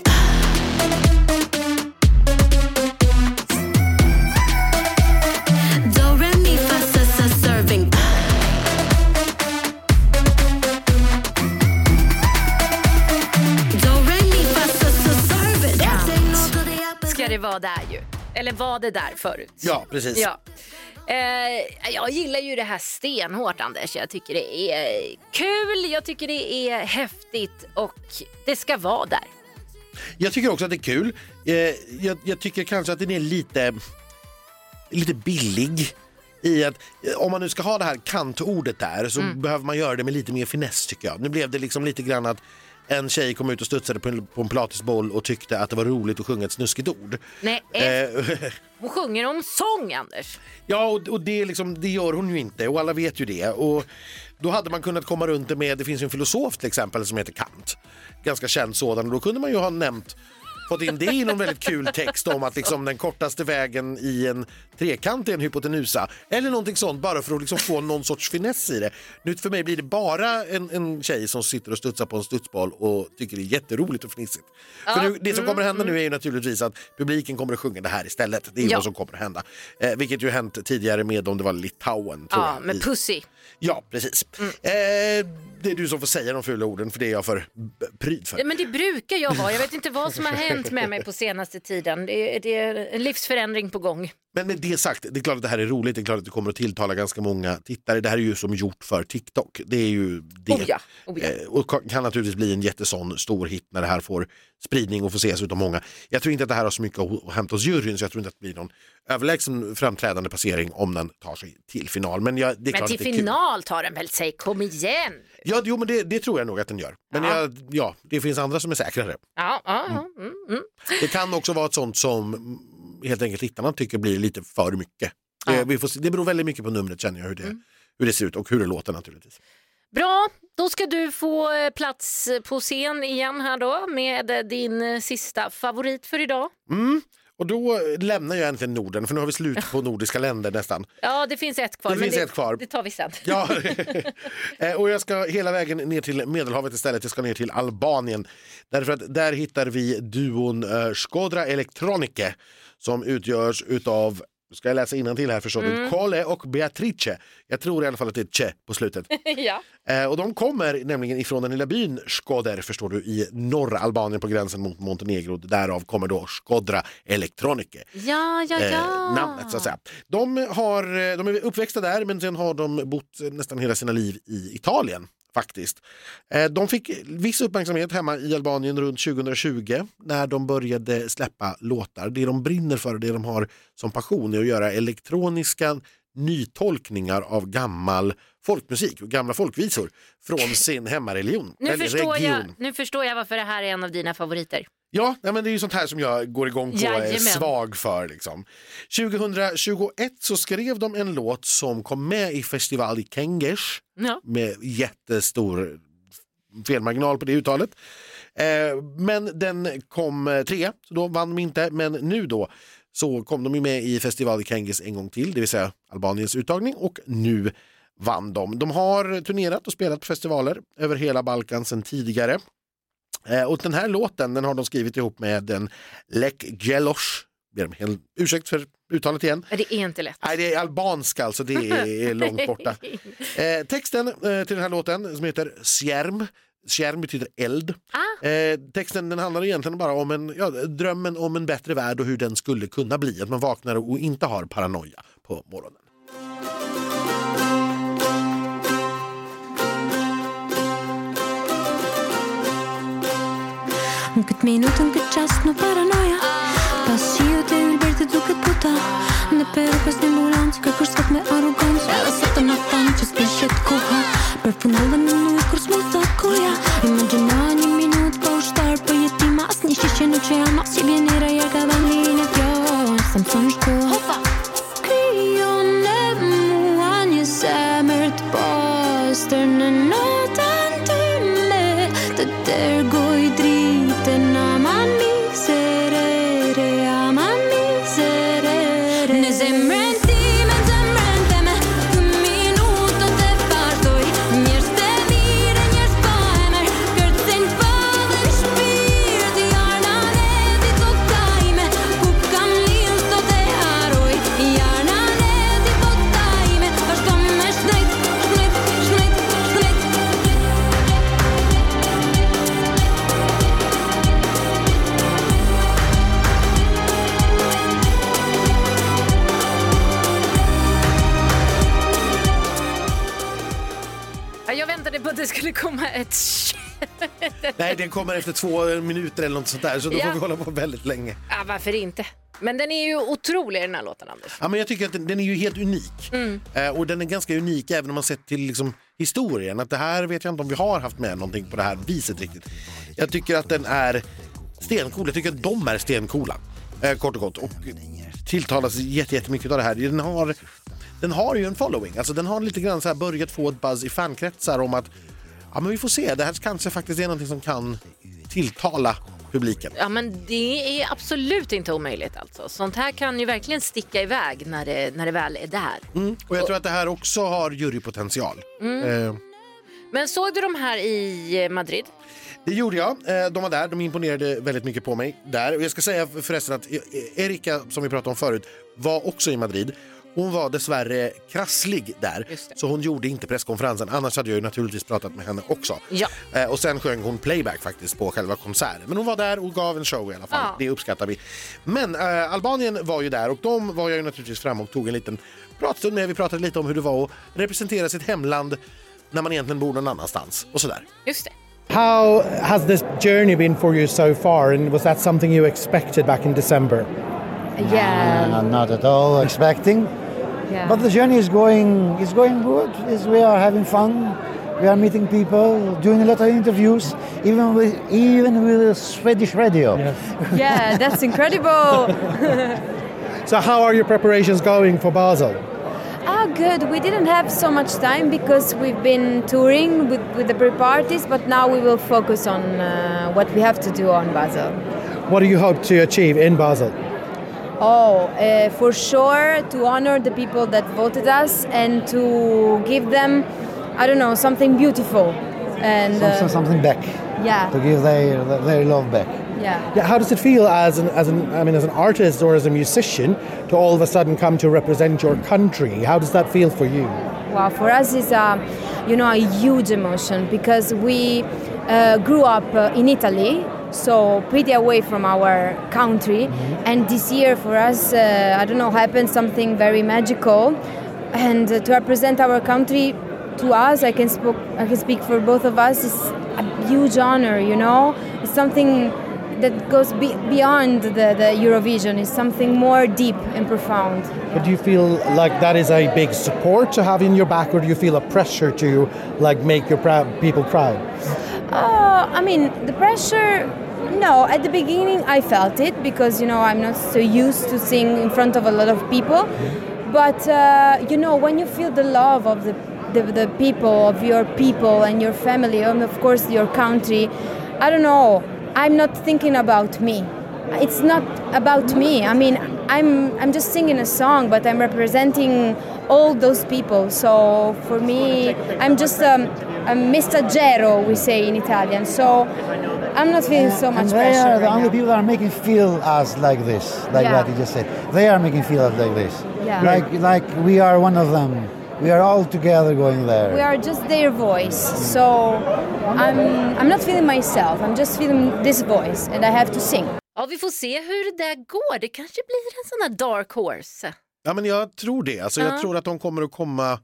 Speaker 10: Do, re, mi, fa, sa, sa, serving. Do, re, mi, fa, sa, sa, serving. Say no to the opposite.
Speaker 1: Ska det vara där ju? Eller var det där förut?
Speaker 2: Ja, precis.
Speaker 1: Ja. Jag gillar ju det här stenhårt, Anders. Jag tycker det är kul, jag tycker det är häftigt och det ska vara där.
Speaker 2: Jag tycker också att det är kul. Jag tycker kanske att den är lite billig i att om man nu ska ha det här kantordet där så behöver man göra det med lite mer finess tycker jag. Nu blev det liksom lite grann att en tjej kom ut och studsade på en pilatesboll och tyckte att det var roligt att sjunga ett snuskigt ord.
Speaker 1: Nej, hon sjunger om sång, Anders.
Speaker 2: Ja, och det, liksom, det gör hon ju inte och alla vet ju det. Och då hade man kunnat komma runt det finns en filosof till exempel som heter Kant. Ganska känd sådan och då kunde man ju ha fått in det i någon väldigt kul text om att liksom den kortaste vägen i en trekant är en hypotenusa eller någonting sånt bara för att liksom få någon sorts finess i det. Nu för mig blir det bara en tjej som sitter och studsar på en studsboll och tycker det är jätteroligt och fnissigt. För nu, det som kommer hända nu är ju naturligtvis att publiken kommer att sjunga det här istället. Det är vad som kommer att hända. Vilket ju hänt tidigare med om det var Litauen. Tror jag,
Speaker 1: med Pussy.
Speaker 2: Ja, precis. Det är du som får säga de fula orden för det är jag för pryd för.
Speaker 1: Men det brukar jag vara. Jag vet inte vad som har hänt med mig på senaste tiden. Det är en livsförändring på gång.
Speaker 2: Men med det sagt, det är klart att det här är roligt. Det är klart att det kommer att tilltala ganska många tittare. Det här är ju som gjort för TikTok. Det är ju det. Och kan naturligtvis bli en jättesån stor hit när det här får spridning och får ses utav många. Jag tror inte att det här har så mycket att hämta hos juryn så jag tror inte att det blir någon överlägsen framträdande passering om den tar sig till final. Men
Speaker 1: till final tar den väl sig, kom igen!
Speaker 2: Ja, jo, men det tror jag nog att den gör. Men det finns andra som är säkrare. Det kan också vara ett sånt som helt enkelt tittarna tycker blir lite för mycket. Det beror väldigt mycket på numret känner jag hur det ser ut och hur det låter naturligtvis.
Speaker 1: Bra, då ska du få plats på scen igen här då med din sista favorit för idag.
Speaker 2: Och då lämnar jag äntligen Norden, för nu har vi slut på nordiska länder nästan.
Speaker 1: Ja, det finns ett kvar.
Speaker 2: Det
Speaker 1: men
Speaker 2: finns ett kvar.
Speaker 1: Det tar vi sen.
Speaker 2: Ja. Och jag ska hela vägen ner till Medelhavet istället. Jag ska ner till Albanien. Därför att där hittar vi duon Škodra Elektronike som utgörs utav, ska jag läsa innantill här förstår du, Kole och Beatrice. Jag tror i alla fall att det är tje på slutet.
Speaker 1: Ja.
Speaker 2: Och de kommer nämligen ifrån den lilla byn Škoder, förstår du, i norra Albanien på gränsen mot Montenegro. Därav kommer då Škodra Elektronike.
Speaker 1: Ja.
Speaker 2: Namnet så att säga. De är uppväxta där, men sen har de bott nästan hela sina liv i Italien faktiskt. De fick viss uppmärksamhet hemma i Albanien runt 2020 när de började släppa låtar. Det de brinner för, det de har som passion är att göra elektroniska nytolkningar av gammal folkmusik och gamla folkvisor från sin hemmareligion.
Speaker 1: Nu förstår jag varför det här är en av dina favoriter.
Speaker 2: Ja, men det är ju sånt här som jag går igång på och är svag för. Liksom. 2021 så skrev de en låt som kom med i festival i Kenges med jättestor felmarginal på det uttalet. Men den kom 3, så då vann de inte. Men nu då så kom de med i festival i Kenges en gång till, det vill säga Albaniens uttagning, och nu vann de. De har turnerat och spelat på festivaler över hela Balkan sedan tidigare. Och den här låten, den har de skrivit ihop med en Lek Gjelosh. Ursäkt för uttalet igen.
Speaker 1: Det är inte lätt.
Speaker 2: Nej, det är albanska, alltså det är långt borta. Texten till den här låten som heter Sjerm. Sjerm betyder eld. Texten den handlar egentligen bara om drömmen om en bättre värld och hur den skulle kunna bli. Att man vaknar och inte har paranoia på morgonen.
Speaker 9: Këtë minutë në këtë qast në paranoja Pas qio të ylbertë duket puta Në peru pas një ambulancë Kërkush s'kat me arogancë Edhe sa të më thanë që s'peshet koha Përfundove në nuj kur s'muta koja Imagina një minut pa ushtar për jetima As një shishe në që jam as që vjenera ja ka dhe një kjo Sa më thonë shko Kryon e mua një semër të postër Në notën të me Të tërgoj dritën Aman miserere, aman miserere Në zemrën time teme Të minutot e vazhdoj Njërës të mire, njërës pa emër Kërcen fadën shpirt Jarna neti të tajme Ku kam lill së të haroj Jarna neti të tajme Vazhdo me shnejt
Speaker 1: Jag väntade på att det skulle komma ett...
Speaker 2: Nej, den kommer efter 2 minuter eller något sånt där. Så då får vi hålla på väldigt länge.
Speaker 1: Ja, varför inte? Men den är ju otrolig den här låten, Anders.
Speaker 2: Ja, men jag tycker att den är ju helt unik. Och den är ganska unik även om man sett till liksom, historien. Att det här vet jag inte om vi har haft med någonting på det här viset riktigt. Jag tycker att den är stencool. Jag tycker att de är stencoola. Kort och gott. Och tilltalas jättemycket av det här. Den har ju en following. Alltså den har lite grann så här börjat få ett buzz i fankretsar om att men vi får se, det här kanske faktiskt är någonting som kan tilltala publiken.
Speaker 1: Ja, men det är absolut inte omöjligt alltså. Sånt här kan ju verkligen sticka iväg när det väl är där.
Speaker 2: Och jag tror att det här också har jurypotential.
Speaker 1: Men såg du de här i Madrid?
Speaker 2: Det gjorde jag. De var där, de imponerade väldigt mycket på mig där. Och jag ska säga förresten att Erika, som vi pratade om förut, var också i Madrid. Hon var dessvärre krasslig där, så hon gjorde inte presskonferensen. Annars hade jag ju naturligtvis pratat med henne också.
Speaker 1: Ja.
Speaker 2: Och sen sjöng hon playback faktiskt på själva konserten. Men hon var där och gav en show i alla fall. Det uppskattar vi. Men Albanien var ju där och de var jag ju naturligtvis fram och tog en liten pratstund med. Vi pratade lite om hur det var att representera sitt hemland när man egentligen bor någon annanstans och sådär.
Speaker 1: Just det.
Speaker 6: How has this journey been for you so far, and was that something you expected back in December?
Speaker 11: Yeah. Not at all expecting.
Speaker 12: Yeah.
Speaker 11: But the journey is going good. We are having fun. We are meeting people, doing a lot of interviews, even with Swedish radio.
Speaker 12: Yes. Yeah, that's incredible.
Speaker 6: So how are your preparations going for Basel?
Speaker 12: Oh, good. We didn't have so much time because we've been touring with the pre-parties, but now we will focus on what we have to do on Basel.
Speaker 6: What do you hope to achieve in Basel?
Speaker 12: For sure, to honor the people that voted us and to give them, I don't know, something beautiful and
Speaker 11: something back.
Speaker 12: Yeah.
Speaker 11: To give their love back.
Speaker 12: Yeah.
Speaker 6: How does it feel as an artist or as a musician to all of a sudden come to represent your country? How does that feel for you?
Speaker 12: Wow, for us it's a huge emotion because we grew up in Italy, so pretty away from our country. And this year for us, happened something very magical. And to represent our country, to us, I can speak for both of us, is a huge honor, It's something that goes beyond the Eurovision. It's something more deep and profound.
Speaker 6: But do you feel like that is a big support to have in your back, or do you feel a pressure to make your people proud?
Speaker 12: The pressure, no. At the beginning I felt it because, I'm not so used to sing in front of a lot of people. But, when you feel the love of the people, of your people and your family, and of course your country, I don't know, I'm not thinking about me. It's not about me. I'm just singing a song, but I'm representing all those people. So for me, I'm just a messaggero, we say in Italian. So I'm not feeling so much pressure.
Speaker 11: They are the
Speaker 12: right
Speaker 11: only
Speaker 12: now.
Speaker 11: people that are making feel us like this, what you just said. They are making feel us like this.
Speaker 12: Yeah.
Speaker 11: Like we are one of them. We are all together going there.
Speaker 12: We are just their voice. So I'm not feeling myself. I'm just feeling this voice and I have to sing.
Speaker 1: Ja, vi får se hur det där går. Det kanske blir en sån här dark horse.
Speaker 2: Ja, men jag tror det. Jag tror att de kommer att komma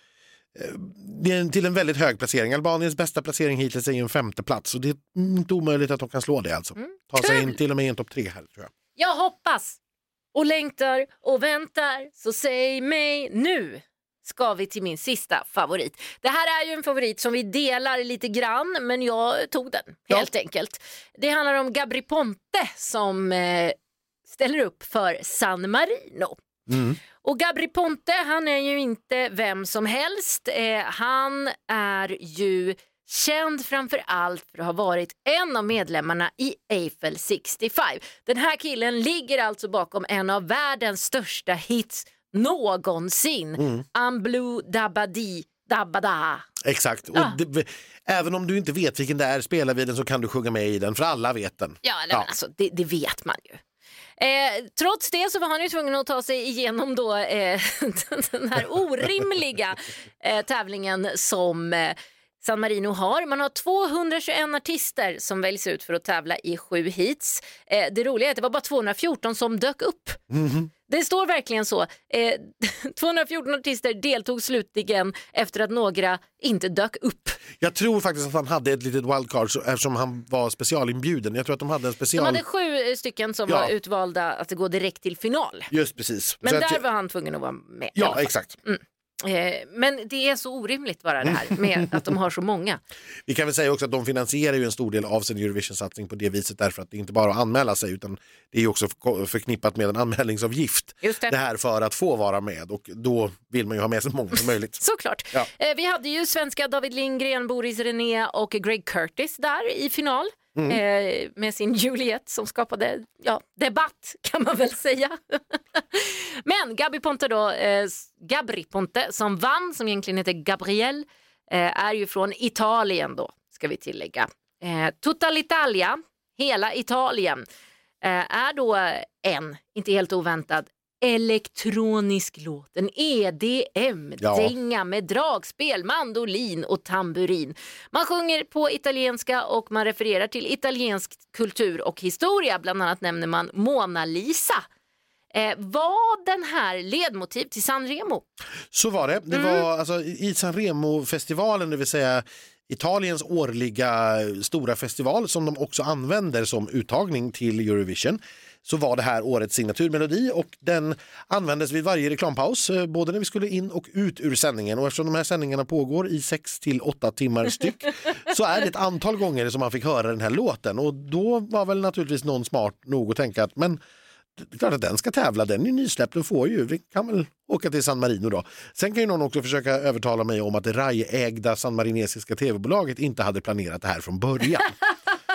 Speaker 2: till en väldigt hög placering. Albaniens bästa placering hittills är en 5:e plats. Och det är inte omöjligt att de kan slå det alltså. Ta sig in till och med i en topp 3 här, tror jag.
Speaker 1: Jag hoppas och längtar och väntar, så säg mig nu. Ska vi till min sista favorit. Det här är ju en favorit som vi delar lite grann, men jag tog den helt enkelt. Det handlar om Gabry Ponte som ställer upp för San Marino. Och Gabry Ponte, han är ju inte vem som helst. Han är ju känd framför allt för att ha varit en av medlemmarna i Eiffel 65. Den här killen ligger alltså bakom en av världens största hits någonsin. I'm blue dabadi dabada.
Speaker 2: Exakt. Och även om du inte vet vilken det är, spelar vi den så kan du sjunga med i den, för alla vet den.
Speaker 1: Men alltså, det vet man ju. Trots det så var han ju tvungen att ta sig igenom då, den här orimliga tävlingen som San Marino har. Man har 221 artister som väljs ut för att tävla i 7 hits. Det roliga är att det var bara 214 som dök upp. Det står verkligen så. 214 artister deltog slutligen efter att några inte dök upp.
Speaker 2: Jag tror faktiskt att han hade ett litet wildcard eftersom han var specialinbjuden. Jag tror att de hade en special...
Speaker 1: De hade 7 stycken som var utvalda att gå direkt till final.
Speaker 2: Just precis.
Speaker 1: Men så där var han tvungen att vara med.
Speaker 2: Ja, exakt.
Speaker 1: Men det är så orimligt bara det här med att de har så många.
Speaker 2: Vi kan väl säga också att de finansierar ju en stor del av sin Eurovision-satsning på det viset, därför att det är inte bara att anmäla sig, utan det är ju också förknippat med en anmälningsavgift.
Speaker 1: Just det.
Speaker 2: Det här för att få vara med, och då vill man ju ha med så många som möjligt.
Speaker 1: Såklart.
Speaker 2: Ja.
Speaker 1: Vi hade ju svenska David Lindgren, Boris René och Greg Curtis där i final. Med sin Juliet som skapade debatt, kan man väl säga. Men Gabry Ponte som vann, som egentligen heter Gabriel, är ju från Italien då, ska vi tillägga. Tutta l'Italia, hela Italien, är då inte helt oväntad, elektronisk låt, en EDM-dänga med dragspel, mandolin och tamburin. Man sjunger på italienska och man refererar till italiensk kultur och historia. Bland annat nämner man Mona Lisa. Var den här ledmotiv till Sanremo?
Speaker 2: Så var det. Det var alltså i Sanremo-festivalen, det vill säga Italiens årliga stora festival som de också använder som uttagning till Eurovision. Så var det här årets signaturmelodi, och den användes vid varje reklampaus, både när vi skulle in och ut ur sändningen. Och eftersom de här sändningarna pågår i 6 till 8 timmar styck så är det ett antal gånger som man fick höra den här låten. Och då var väl naturligtvis någon smart nog att tänka att men det är klart att den ska tävla, den är nysläppt, den får ju, vi kan väl åka till San Marino då. Sen kan ju någon också försöka övertala mig om att det RAI-ägda sanmarinesiska tv-bolaget inte hade planerat det här från början.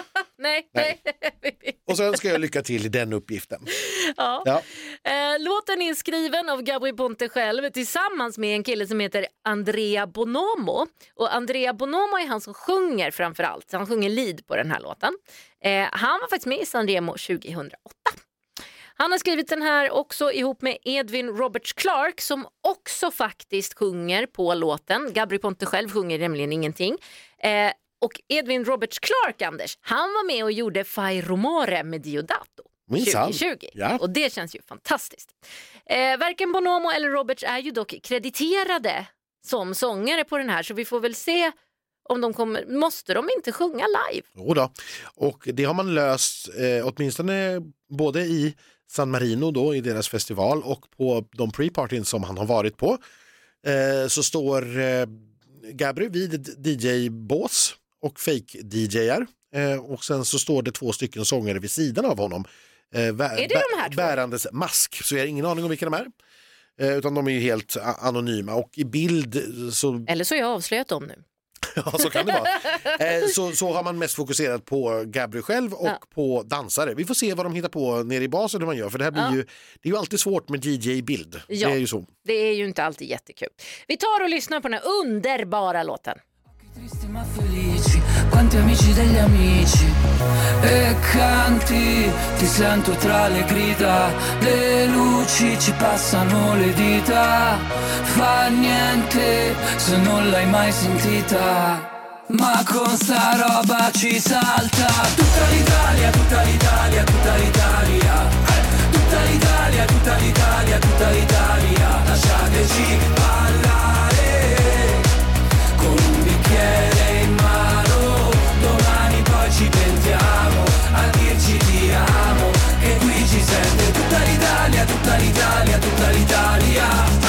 Speaker 1: Nej.
Speaker 2: Och så önskar jag lycka till i den uppgiften.
Speaker 1: Ja. Låten är skriven av Gabry Ponte själv tillsammans med en kille som heter Andrea Bonomo. Och Andrea Bonomo är han som sjunger framförallt. Han sjunger lead på den här låten. Han var faktiskt med i Sanremo 2008. Han har skrivit den här också ihop med Edwin Roberts Clark som också faktiskt sjunger på låten. Gabry Ponte själv sjunger nämligen ingenting. Och Edwin Roberts Clark, Anders, han var med och gjorde Fai Rumore med Diodato 2020. Ja. Och det känns ju fantastiskt. Varken Bonomo eller Roberts är ju dock krediterade som sångare på den här, så vi får väl se om de kommer. Måste de inte sjunga live?
Speaker 2: Jodå, och det har man löst åtminstone både i San Marino då i deras festival och på de pre-partyn som han har varit på. Så står Gabry vid DJ-bås och fake-DJar. Och sen så står det 2 stycken sångare vid sidan av honom.
Speaker 1: Är det de här två?
Speaker 2: Bärandes mask, så jag har ingen aning om vilka de är. Utan de är ju helt anonyma. Och i bild så...
Speaker 1: Eller så har jag avslöjat dem nu.
Speaker 2: Ja, så kan det vara. Så har man mest fokuserat på Gabry själv och på dansare. Vi får se vad de hittar på nere i basen hur man gör. För det här blir det är ju alltid svårt med DJ-bild.
Speaker 1: Ja,
Speaker 2: det är ju så.
Speaker 1: Det är ju inte alltid jättekul. Vi tar och lyssnar på den här underbara låten.
Speaker 13: Quanti amici degli amici e canti, ti sento tra le grida, le luci ci passano le dita, fa niente se non l'hai mai sentita, ma con sta roba ci salta tutta l'Italia, tutta l'Italia, tutta l'Italia, tutta l'Italia, tutta l'Italia, tutta l'Italia, lasciateci ballare con un bicchiere in mano, domani poi ci pentiamo a dirci ti amo, che qui ci sente tutta l'Italia, tutta l'Italia, tutta l'Italia.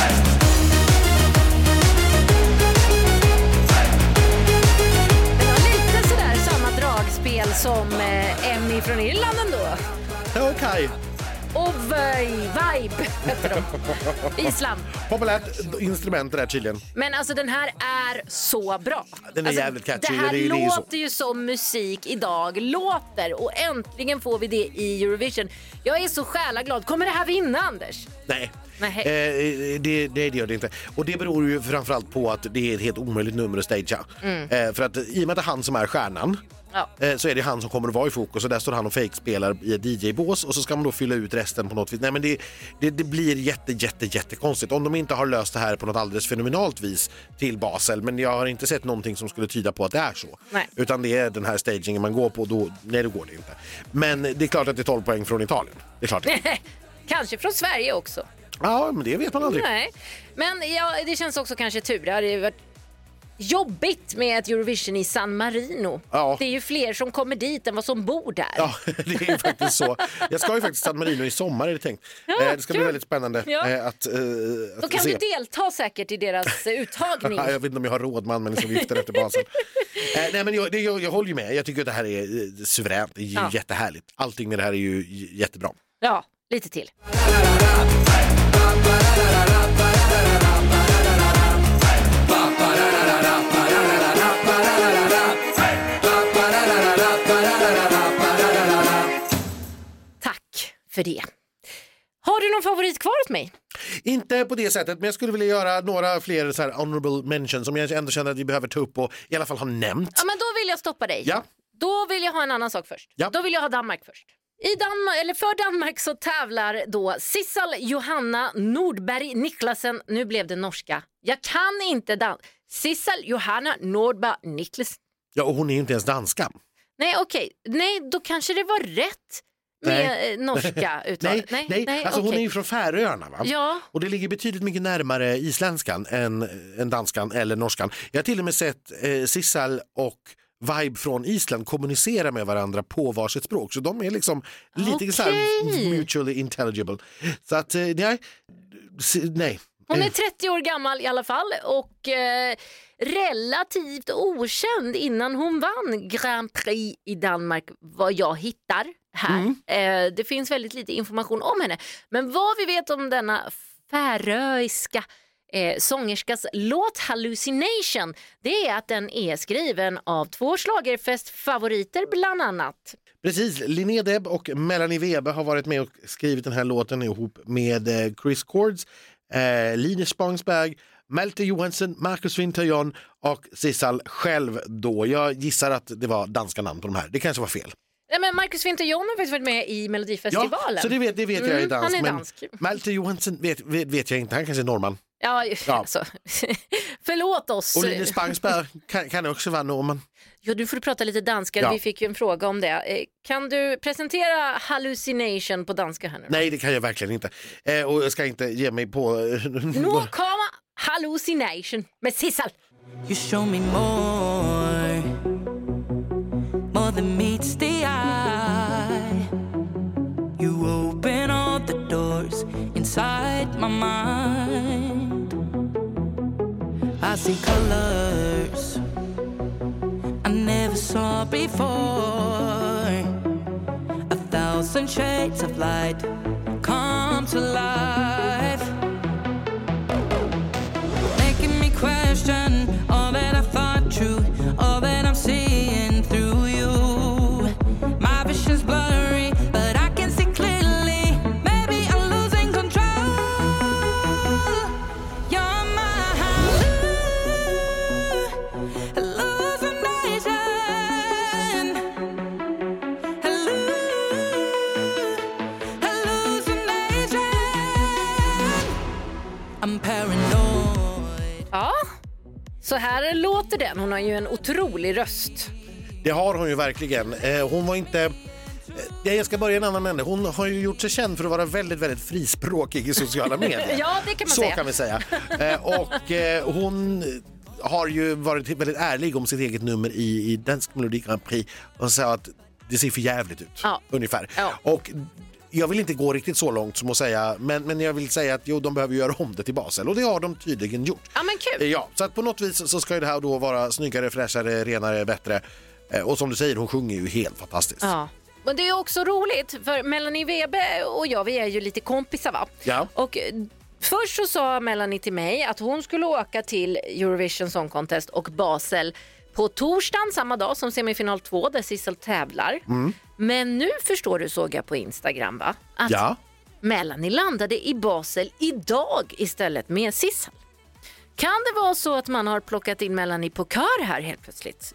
Speaker 1: Det var lite sådär samma dragspel som Emmy från Irland ändå.
Speaker 2: Okej.
Speaker 1: Och Vibe heter de. Island.
Speaker 2: Populärt instrument det där tydligen.
Speaker 1: Men alltså den här är så bra.
Speaker 2: Den är jävligt catchy.
Speaker 1: Det här
Speaker 2: det
Speaker 1: låter ju som musik idag låter. Och äntligen får vi det i Eurovision. Jag är så själaglad. Kommer det här vinna, Anders?
Speaker 2: Nej.
Speaker 1: Det
Speaker 2: gör det inte. Och det beror ju framförallt på att det är ett helt omöjligt nummer att stagea. För att i och med att det är han som är stjärnan så är det han som kommer att vara i fokus. Och där står han och fake-spelar i ett DJ-bås. Och så ska man då fylla ut resten på något vis. Nej, men det blir jättekonstigt om de inte har löst det här på något alldeles fenomenalt vis till Basel. Men jag har inte sett någonting som skulle tyda på att det är så.
Speaker 1: Nej.
Speaker 2: Utan det är den här stagingen man går på. Då går det inte. Men det är klart att det är 12 poäng från Italien. Det är klart.
Speaker 1: Kanske från Sverige också.
Speaker 2: Ja, men det vet man aldrig.
Speaker 1: Nej. Men det känns också kanske tur. Det hade varit jobbigt med ett Eurovision i San Marino. Ja. Det är ju fler som kommer dit än vad som bor där.
Speaker 2: Ja, det är ju faktiskt så. Jag ska ju faktiskt San Marino i sommar, är det tänkt. Det ska bli väldigt spännande att
Speaker 1: då kan
Speaker 2: se.
Speaker 1: Du delta säkert i deras uttagning.
Speaker 2: Jag vet inte om jag har råd med anmälningsavgifter efter basen. Nej, men jag håller ju med. Jag tycker att det här är suveränt. Det är ju jättehärligt. Allting med det här är ju jättebra.
Speaker 1: Ja, lite till. Tack för det. Har du någon favorit kvar åt mig?
Speaker 2: Inte på det sättet, men jag skulle vilja göra några fler så här honorable mentions som jag ändå känner att vi behöver ta upp och i alla fall ha nämnt.
Speaker 1: Ja, men då vill jag stoppa dig.
Speaker 2: Ja.
Speaker 1: Då vill jag ha en annan sak först.
Speaker 2: Ja.
Speaker 1: Då vill jag ha Danmark först. För Danmark så tävlar då Sissel Johanna Nordberg Niklasen. Nu blev det norska. Jag kan inte Sissel Johanna Nordberg Niklasen.
Speaker 2: Ja, och hon är ju inte ens danska.
Speaker 1: Nej, okej. Nej, då kanske det var rätt med norska uttal.
Speaker 2: Nej. Alltså hon är ju från Färöarna, va?
Speaker 1: Ja.
Speaker 2: Och det ligger betydligt mycket närmare isländskan än danskan eller norskan. Jag har till och med sett Sissel och Vibe från Island kommunicera med varandra på varsitt språk. Så de är liksom lite så här mutually intelligible. Så att, nej.
Speaker 1: Hon är 30 år gammal i alla fall och relativt okänd innan hon vann Grand Prix i Danmark, vad jag hittar här. Det finns väldigt lite information om henne. Men vad vi vet om denna färöiska sångerskas låt Hallucination, det är att den är skriven av 2 schlagerfestfavoriter bland annat.
Speaker 2: Precis, Linnea Deb och Melanie Webe har varit med och skrivit den här låten ihop med Chris Cords, Linus Spangsberg, Malte Johansson, Marcus Winterjon och Sissal själv då. Jag gissar att det var danska namn på de här. Det kanske var fel.
Speaker 1: Nej, men Marcus Winterjon har faktiskt varit med i Melodifestivalen.
Speaker 2: Ja, så det vet jag är dansk.
Speaker 1: Han är
Speaker 2: men
Speaker 1: dansk.
Speaker 2: Malte Johansson vet jag inte, han kanske är norrman.
Speaker 1: Ja. Alltså. Förlåt oss.
Speaker 2: Och Linus Spangsberg kan också vara norrman.
Speaker 1: Ja, du får prata lite danska. Ja. Vi fick ju en fråga om det. Kan du presentera Hallucination på danska här nu?
Speaker 2: Nej, det kan jag verkligen inte. Och jag ska inte ge mig på...
Speaker 1: Nu kommer Hallucination med Sissal.
Speaker 13: You show me more than meets the eye. You open all the doors inside my mind. I see colors I never saw before. 1,000 shades of light come to life, making me question all that I thought true, all that I'm seeing through you. My vision's blurry, but I can see clearly. Maybe I'm losing control. You're my hallucination. Hallucination. I'm paranoid.
Speaker 1: Ja, så här låter den. Hon har ju en otrolig röst.
Speaker 2: Det har hon ju verkligen. Hon var inte... Jag ska börja en annan ände. Hon har ju gjort sig känd för att vara väldigt, väldigt frispråkig i sociala medier.
Speaker 1: Ja, det kan man
Speaker 2: så
Speaker 1: säga.
Speaker 2: Så kan vi säga. Och hon har ju varit väldigt ärlig om sitt eget nummer i Dansk Melodi Grand Prix och sa att det ser för jävligt ut, ungefär. Ja. Och jag vill inte gå riktigt så långt som att säga, men jag vill säga att de behöver göra om det till Basel, och det har de tydligen gjort.
Speaker 1: Ja, men kul.
Speaker 2: Ja, så att på något vis så ska ju det här då vara snyggare, fräschare, renare, bättre. Och som du säger, hon sjunger ju helt fantastiskt.
Speaker 1: Ja. Men det är också roligt, för Melanie Webe och jag, vi är ju lite kompisar, va?
Speaker 2: Ja.
Speaker 1: Och först så sa Melanie till mig att hon skulle åka till Eurovision Song Contest och Basel på torsdagen, samma dag som semifinal 2 där Sissal tävlar. Men nu förstår du, såg jag på Instagram, va? Att Melanie landade i Basel idag istället med Sissal. Kan det vara så att man har plockat in Melanie på kör här helt plötsligt?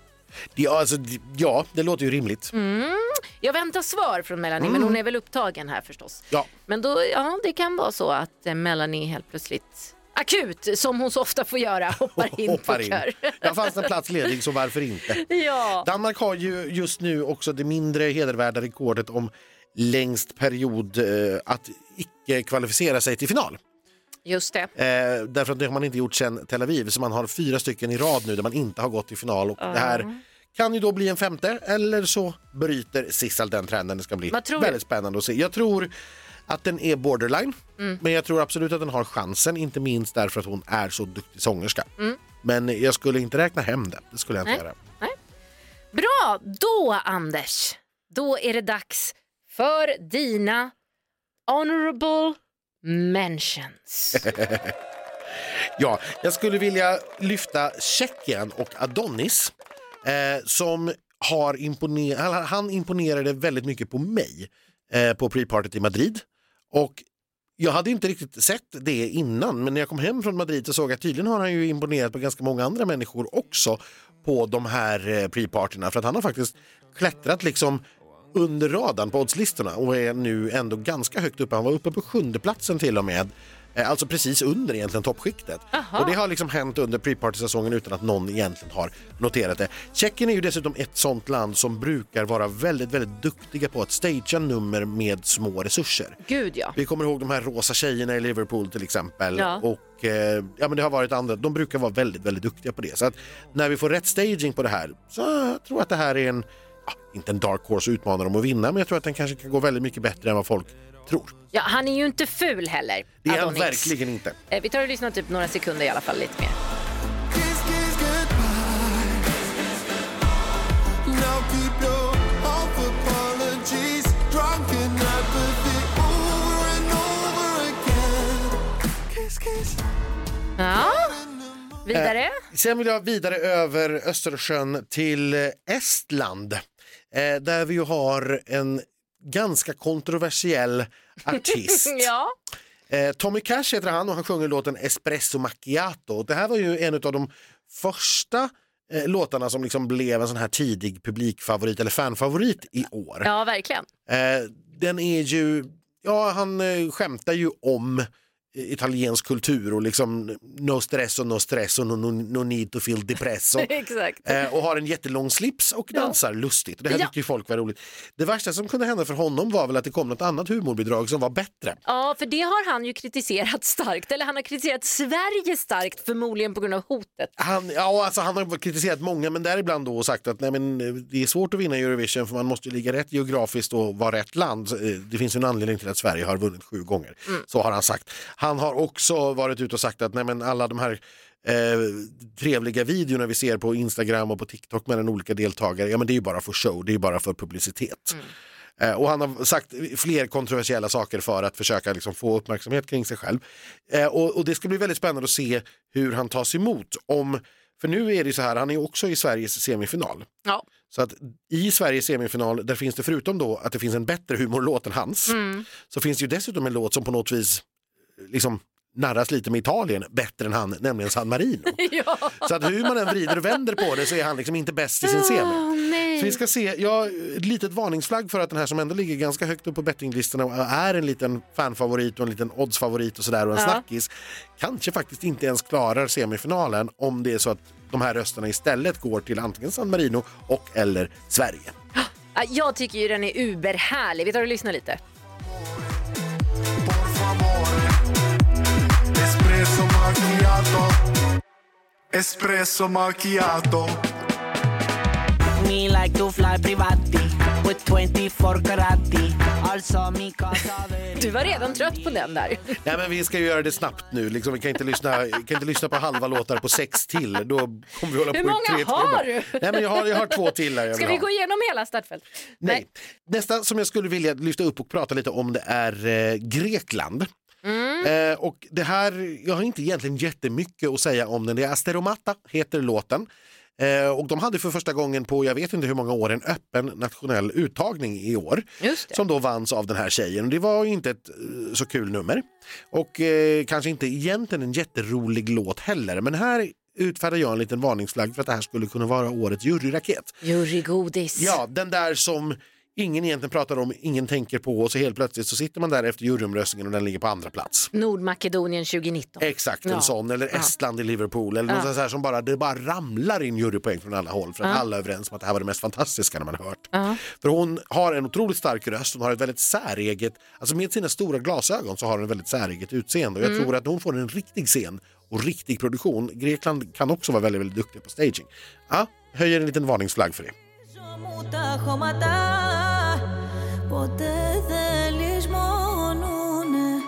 Speaker 2: Ja, det låter ju rimligt.
Speaker 1: Jag väntar svar från Melanie, men hon är väl upptagen här förstås.
Speaker 2: Ja.
Speaker 1: Men då, det kan vara så att Melanie helt plötsligt, akut, som hon så ofta får göra, hoppar in på kör.
Speaker 2: Ja, fanns en plats ledig, så varför inte?
Speaker 1: Ja.
Speaker 2: Danmark har ju just nu också det mindre hedervärda rekordet om längst period att icke kvalificera sig till final.
Speaker 1: Just det.
Speaker 2: Därför att det har man inte gjort sedan Tel Aviv, så man har 4 stycken i rad nu där man inte har gått till final, och det här kan ju då bli en 5:e, eller så bryter Sissal den trenden. Det ska bli väldigt spännande att se. Jag tror att den är borderline, men jag tror absolut att den har chansen, inte minst därför att hon är så duktig sångerska. Men jag skulle inte räkna hem det. Det skulle jag inte göra.
Speaker 1: Nej. Bra, då Anders, då är det dags för dina honorable mentions.
Speaker 2: Ja, jag skulle vilja lyfta Tjeckien och Adonis som han imponerade väldigt mycket på mig på pre-partyt i Madrid, och jag hade inte riktigt sett det innan, men när jag kom hem från Madrid så såg jag att tydligen har han ju imponerat på ganska många andra människor också på de här pre-partyna, för att han har faktiskt klättrat liksom under radarn på oddslistorna och är nu ändå ganska högt uppe. Han var uppe på 7:e platsen till och med. Alltså precis under egentligen toppskiktet. Aha. Och det har liksom hänt under pre-party-säsongen utan att någon egentligen har noterat det. Tjeckien är ju dessutom ett sånt land som brukar vara väldigt, väldigt duktiga på att stagea nummer med små resurser.
Speaker 1: Gud, ja.
Speaker 2: Vi kommer ihåg de här rosa tjejerna i Liverpool till exempel. Ja. Och men det har varit andra. De brukar vara väldigt, väldigt duktiga på det. Så att när vi får rätt staging på det här, så jag tror att det här är inte en dark horse utmanar dem att vinna, men jag tror att den kanske kan gå väldigt mycket bättre än vad folk tror.
Speaker 1: Ja, han är ju inte ful heller.
Speaker 2: Det är han verkligen inte.
Speaker 1: Vi tar och lyssnar typ några sekunder i alla fall, lite mer. Ja, vidare.
Speaker 2: Sen vill jag vidare över Östersjön till Estland. där vi ju har en ganska kontroversiell artist.
Speaker 1: Ja.
Speaker 2: Tommy Cash heter han och han sjunger låten Espresso Macchiato. Det här var ju en av de första låtarna som liksom blev en sån här tidig publikfavorit eller fanfavorit i år.
Speaker 1: Ja, verkligen.
Speaker 2: Den är ju, han skämtar ju om italiensk kultur och liksom no stress och no need to feel depresso.
Speaker 1: Exakt.
Speaker 2: Och har en jättelång slips och dansar lustigt. Det här tyckte ju folk var roligt. Det värsta som kunde hända för honom var väl att det kom något annat humorbidrag som var bättre.
Speaker 1: Ja, för det har han ju kritiserat starkt. Eller han har kritiserat Sverige starkt, förmodligen på grund av hotet.
Speaker 2: Han har kritiserat många, men däribland då sagt att nej, men det är svårt att vinna Eurovision för man måste ligga rätt geografiskt och vara rätt land. Det finns en anledning till att Sverige har vunnit 7 gånger. Så har han sagt. Han har också varit ute och sagt att nej, men alla de här trevliga videorna vi ser på Instagram och på TikTok med olika deltagare, ja men det är ju bara för show, det är bara för publicitet. Och han har sagt fler kontroversiella saker för att försöka liksom få uppmärksamhet kring sig själv. Och det ska bli väldigt spännande att se hur han tas emot. För nu är det så här, han är också i Sveriges semifinal.
Speaker 1: Ja.
Speaker 2: Så att i Sveriges semifinal, där finns det förutom då att det finns en bättre humorlåt än hans, så finns det ju dessutom en låt som på något vis liksom narras lite med Italien bättre än han, nämligen San Marino.
Speaker 1: Ja.
Speaker 2: Så att hur man än vrider och vänder på det så är han liksom inte bäst i sin semi. Så vi ska se, ett litet varningsflagg för att den här som ändå ligger ganska högt upp på bettinglistorna och är en liten fanfavorit och en liten oddsfavorit och sådär och en snackis, kanske faktiskt inte ens klarar semifinalen om det är så att de här rösterna istället går till antingen San Marino och eller Sverige.
Speaker 1: Jag tycker ju den är uberhärlig. Vi tar och lyssnar lite.
Speaker 14: Espresso macchiato.
Speaker 15: Me like to fly privati with 24 karati. Also mi casa.
Speaker 1: Du var redan trött på den där.
Speaker 2: Nej, men vi ska ju göra det snabbt nu. Liksom, vi kan inte lyssna på halva låtar på 6 till. Då kommer vi hålla
Speaker 1: Hur
Speaker 2: på
Speaker 1: många
Speaker 2: 3
Speaker 1: har
Speaker 2: timmar.
Speaker 1: du?
Speaker 2: Nej, men jag har 2 till här.
Speaker 1: Ska vi gå igenom hela startfält?
Speaker 2: Nej. Nästa som jag skulle vilja lyfta upp och prata lite om, det är Grekland. Och det här, jag har inte egentligen jättemycket att säga om den. Det är Asteromata heter låten. Och de hade för första gången på jag vet inte hur många år en öppen nationell uttagning i år. Som då vanns av den här tjejen. Det var ju inte ett så kul nummer. Och kanske inte egentligen en jätterolig låt heller. Men här utfärdar jag en liten varningsflagg för att det här skulle kunna vara årets juryraket.
Speaker 1: Jurygodis.
Speaker 2: Ja, den där som ingen egentligen pratar om, ingen tänker på och så helt plötsligt så sitter man där efter jurymröstningen och den ligger på andra plats.
Speaker 1: Nordmakedonien 2019.
Speaker 2: Exakt, en sån. Eller Estland i Liverpool. Eller något så här som det bara ramlar in jurypoäng från alla håll. För att alla är överens om att det här var det mest fantastiska när man hört. För hon har en otroligt stark röst. Hon har ett väldigt säreget, alltså med sina stora glasögon så har hon en väldigt säreget utseende. Och jag tror att hon får en riktig scen och riktig produktion. Grekland kan också vara väldigt, väldigt duktig på staging. Ja, höjer en liten varningsflagg för det.
Speaker 9: Ποτέ θέλεις μόνουνε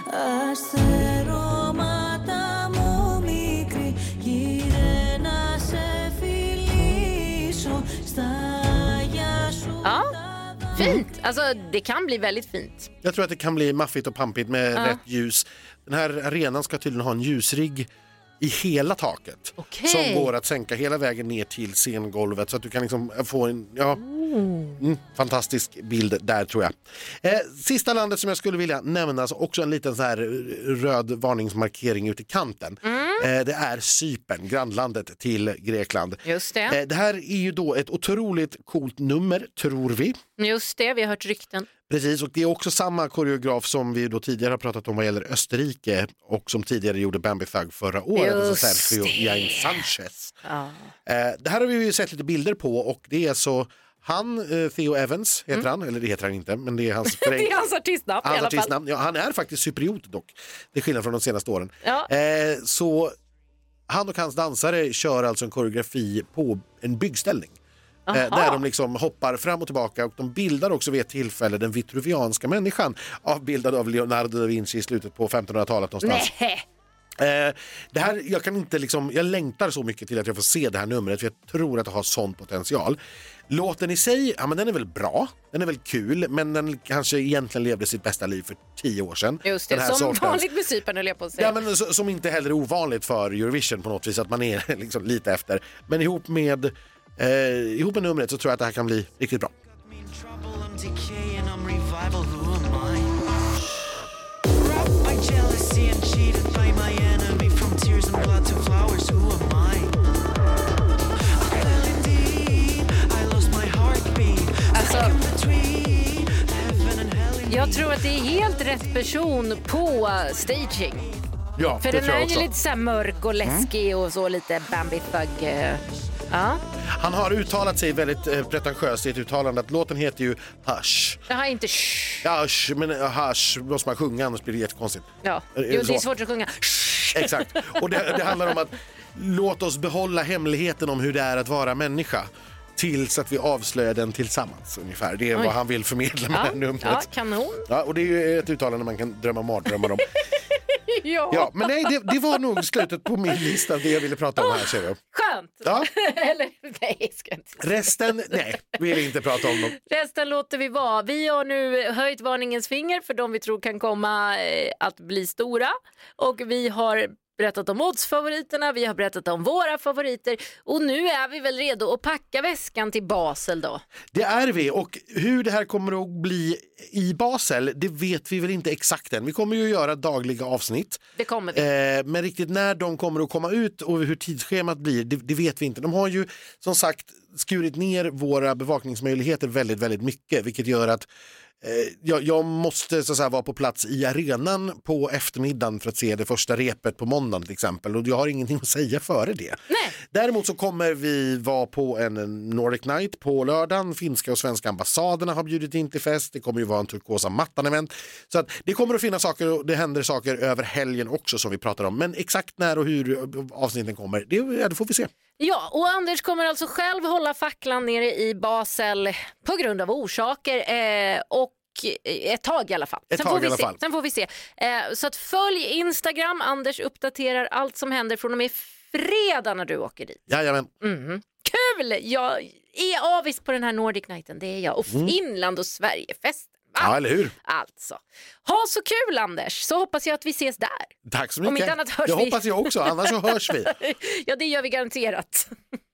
Speaker 9: αστερώματα μου μικρή γύρε να σε φιλήσω στα γεια σου.
Speaker 1: Ja, fint. Alltså det kan bli väldigt fint.
Speaker 2: Jag tror att det kan bli maffigt och pampigt med rätt ljus. Den här arenan ska tydligen ha en ljusrigg i hela taket. Som går att sänka hela vägen ner till scengolvet så att du kan liksom få en fantastisk bild där tror jag. Sista landet som jag skulle vilja nämna, alltså också en liten så här röd varningsmarkering ute i kanten. Det är Cypern, grannlandet till Grekland.
Speaker 1: Just det.
Speaker 2: Det här är ju då ett otroligt coolt nummer, tror vi.
Speaker 1: Just det, vi har hört rykten.
Speaker 2: Precis, och det är också samma koreograf som vi då tidigare har pratat om vad gäller Österrike och som tidigare gjorde Bambi Thug förra året, alltså Sergio Jain Sanchez. Det här har vi ju sett lite bilder på och det är så han, Theo Evans heter han, eller det heter han inte, men det är hans
Speaker 1: det är hans artistnamn i alla fall.
Speaker 2: Ja, han är faktiskt cypriot dock, det är skillnad från de senaste åren. Så han och hans dansare kör alltså en koreografi på en byggställning. Där de liksom hoppar fram och tillbaka och de bildar också vid ett tillfälle den vitruvianska människan avbildad av Leonardo da Vinci i slutet på 1500-talet någonstans. Det här, jag längtar så mycket till att jag får se det här numret för jag tror att det har sån potential. Låten i sig, ja men den är väl bra, den är väl kul, men den kanske egentligen levde sitt bästa liv för 10 år sedan.
Speaker 1: Just det, som vanligt med Cypern höll jag på att säga.
Speaker 2: Ja, men som inte heller är ovanligt för Eurovision på något vis, att man är liksom lite efter. Men ihop med numret så tror jag att det här kan bli riktigt bra.
Speaker 1: att det är helt rätt person på staging.
Speaker 2: Ja,
Speaker 1: för
Speaker 2: det
Speaker 1: den
Speaker 2: tror
Speaker 1: är
Speaker 2: jag
Speaker 1: ju
Speaker 2: också.
Speaker 1: lite så här mörk och läskig och så lite Bambi Thug. Ja.
Speaker 2: Han har uttalat sig väldigt pretentiöst i ett uttalande att låten heter ju Hush.
Speaker 1: Jag har inte shh.
Speaker 2: Ja, hush, men hush måste man sjunga, annars blir det jättekonstigt.
Speaker 1: Ja, jo, det är svårt att sjunga.
Speaker 2: Exakt. Och det handlar om att låt oss behålla hemligheten om hur det är att vara människa tills att vi avslöjar den tillsammans ungefär. Det är vad han vill förmedla med det här numret.
Speaker 1: Ja, kanon.
Speaker 2: Ja, och det är ju ett uttalande man kan drömma mardrömmar om.
Speaker 1: Ja.
Speaker 2: Men nej, det var nog slutet på min lista av det jag ville prata om här, ser jag.
Speaker 1: Skönt.
Speaker 2: Ja.
Speaker 1: Eller, nej, ska jag inte.
Speaker 2: Resten, nej, vill inte prata om dem.
Speaker 1: Resten låter vi vara. Vi har nu höjt varningens finger för de vi tror kan komma att bli stora. Och vi har berättat om oddsfavoriterna, vi har berättat om våra favoriter. Och nu är vi väl redo att packa väskan till Basel då.
Speaker 2: Det är vi, och hur det här kommer att bli i Basel, det vet vi väl inte exakt än. Vi kommer ju göra dagliga avsnitt.
Speaker 1: Det kommer vi.
Speaker 2: Men riktigt när de kommer att komma ut och hur tidsschemat blir, det vet vi inte. De har ju som sagt skurit ner våra bevakningsmöjligheter väldigt, väldigt mycket, vilket gör att jag måste så att säga vara på plats i arenan på eftermiddagen för att se det första repet på måndagen till exempel, och jag har ingenting att säga före det.
Speaker 1: Nej.
Speaker 2: Däremot så kommer vi vara på en Nordic Night på lördagen. Finska och svenska ambassaderna har bjudit in till fest. Det kommer ju vara en turkosa mattan-event. Så att det kommer att finnas saker, och det händer saker över helgen också som vi pratar om. Men exakt när och hur avsnitten kommer, det får vi se.
Speaker 1: Ja, och Anders kommer alltså själv hålla facklan nere i Basel på grund av orsaker och ett tag i alla fall. Sen får vi se. Så att följ Instagram. Anders uppdaterar allt som händer från och med fredag när du åker dit.
Speaker 2: Jajamän.
Speaker 1: Kul! Jag är avis på den här Nordic Nighten, det är jag. Och Finland och Sverigefesten.
Speaker 2: Ja, eller hur?
Speaker 1: Alltså. Ha så kul, Anders, så hoppas jag att vi ses där.
Speaker 2: Tack så mycket.
Speaker 1: Om inte annat hörs
Speaker 2: det
Speaker 1: vi.
Speaker 2: hoppas jag också, annars så hörs vi.
Speaker 1: Ja, det gör vi garanterat.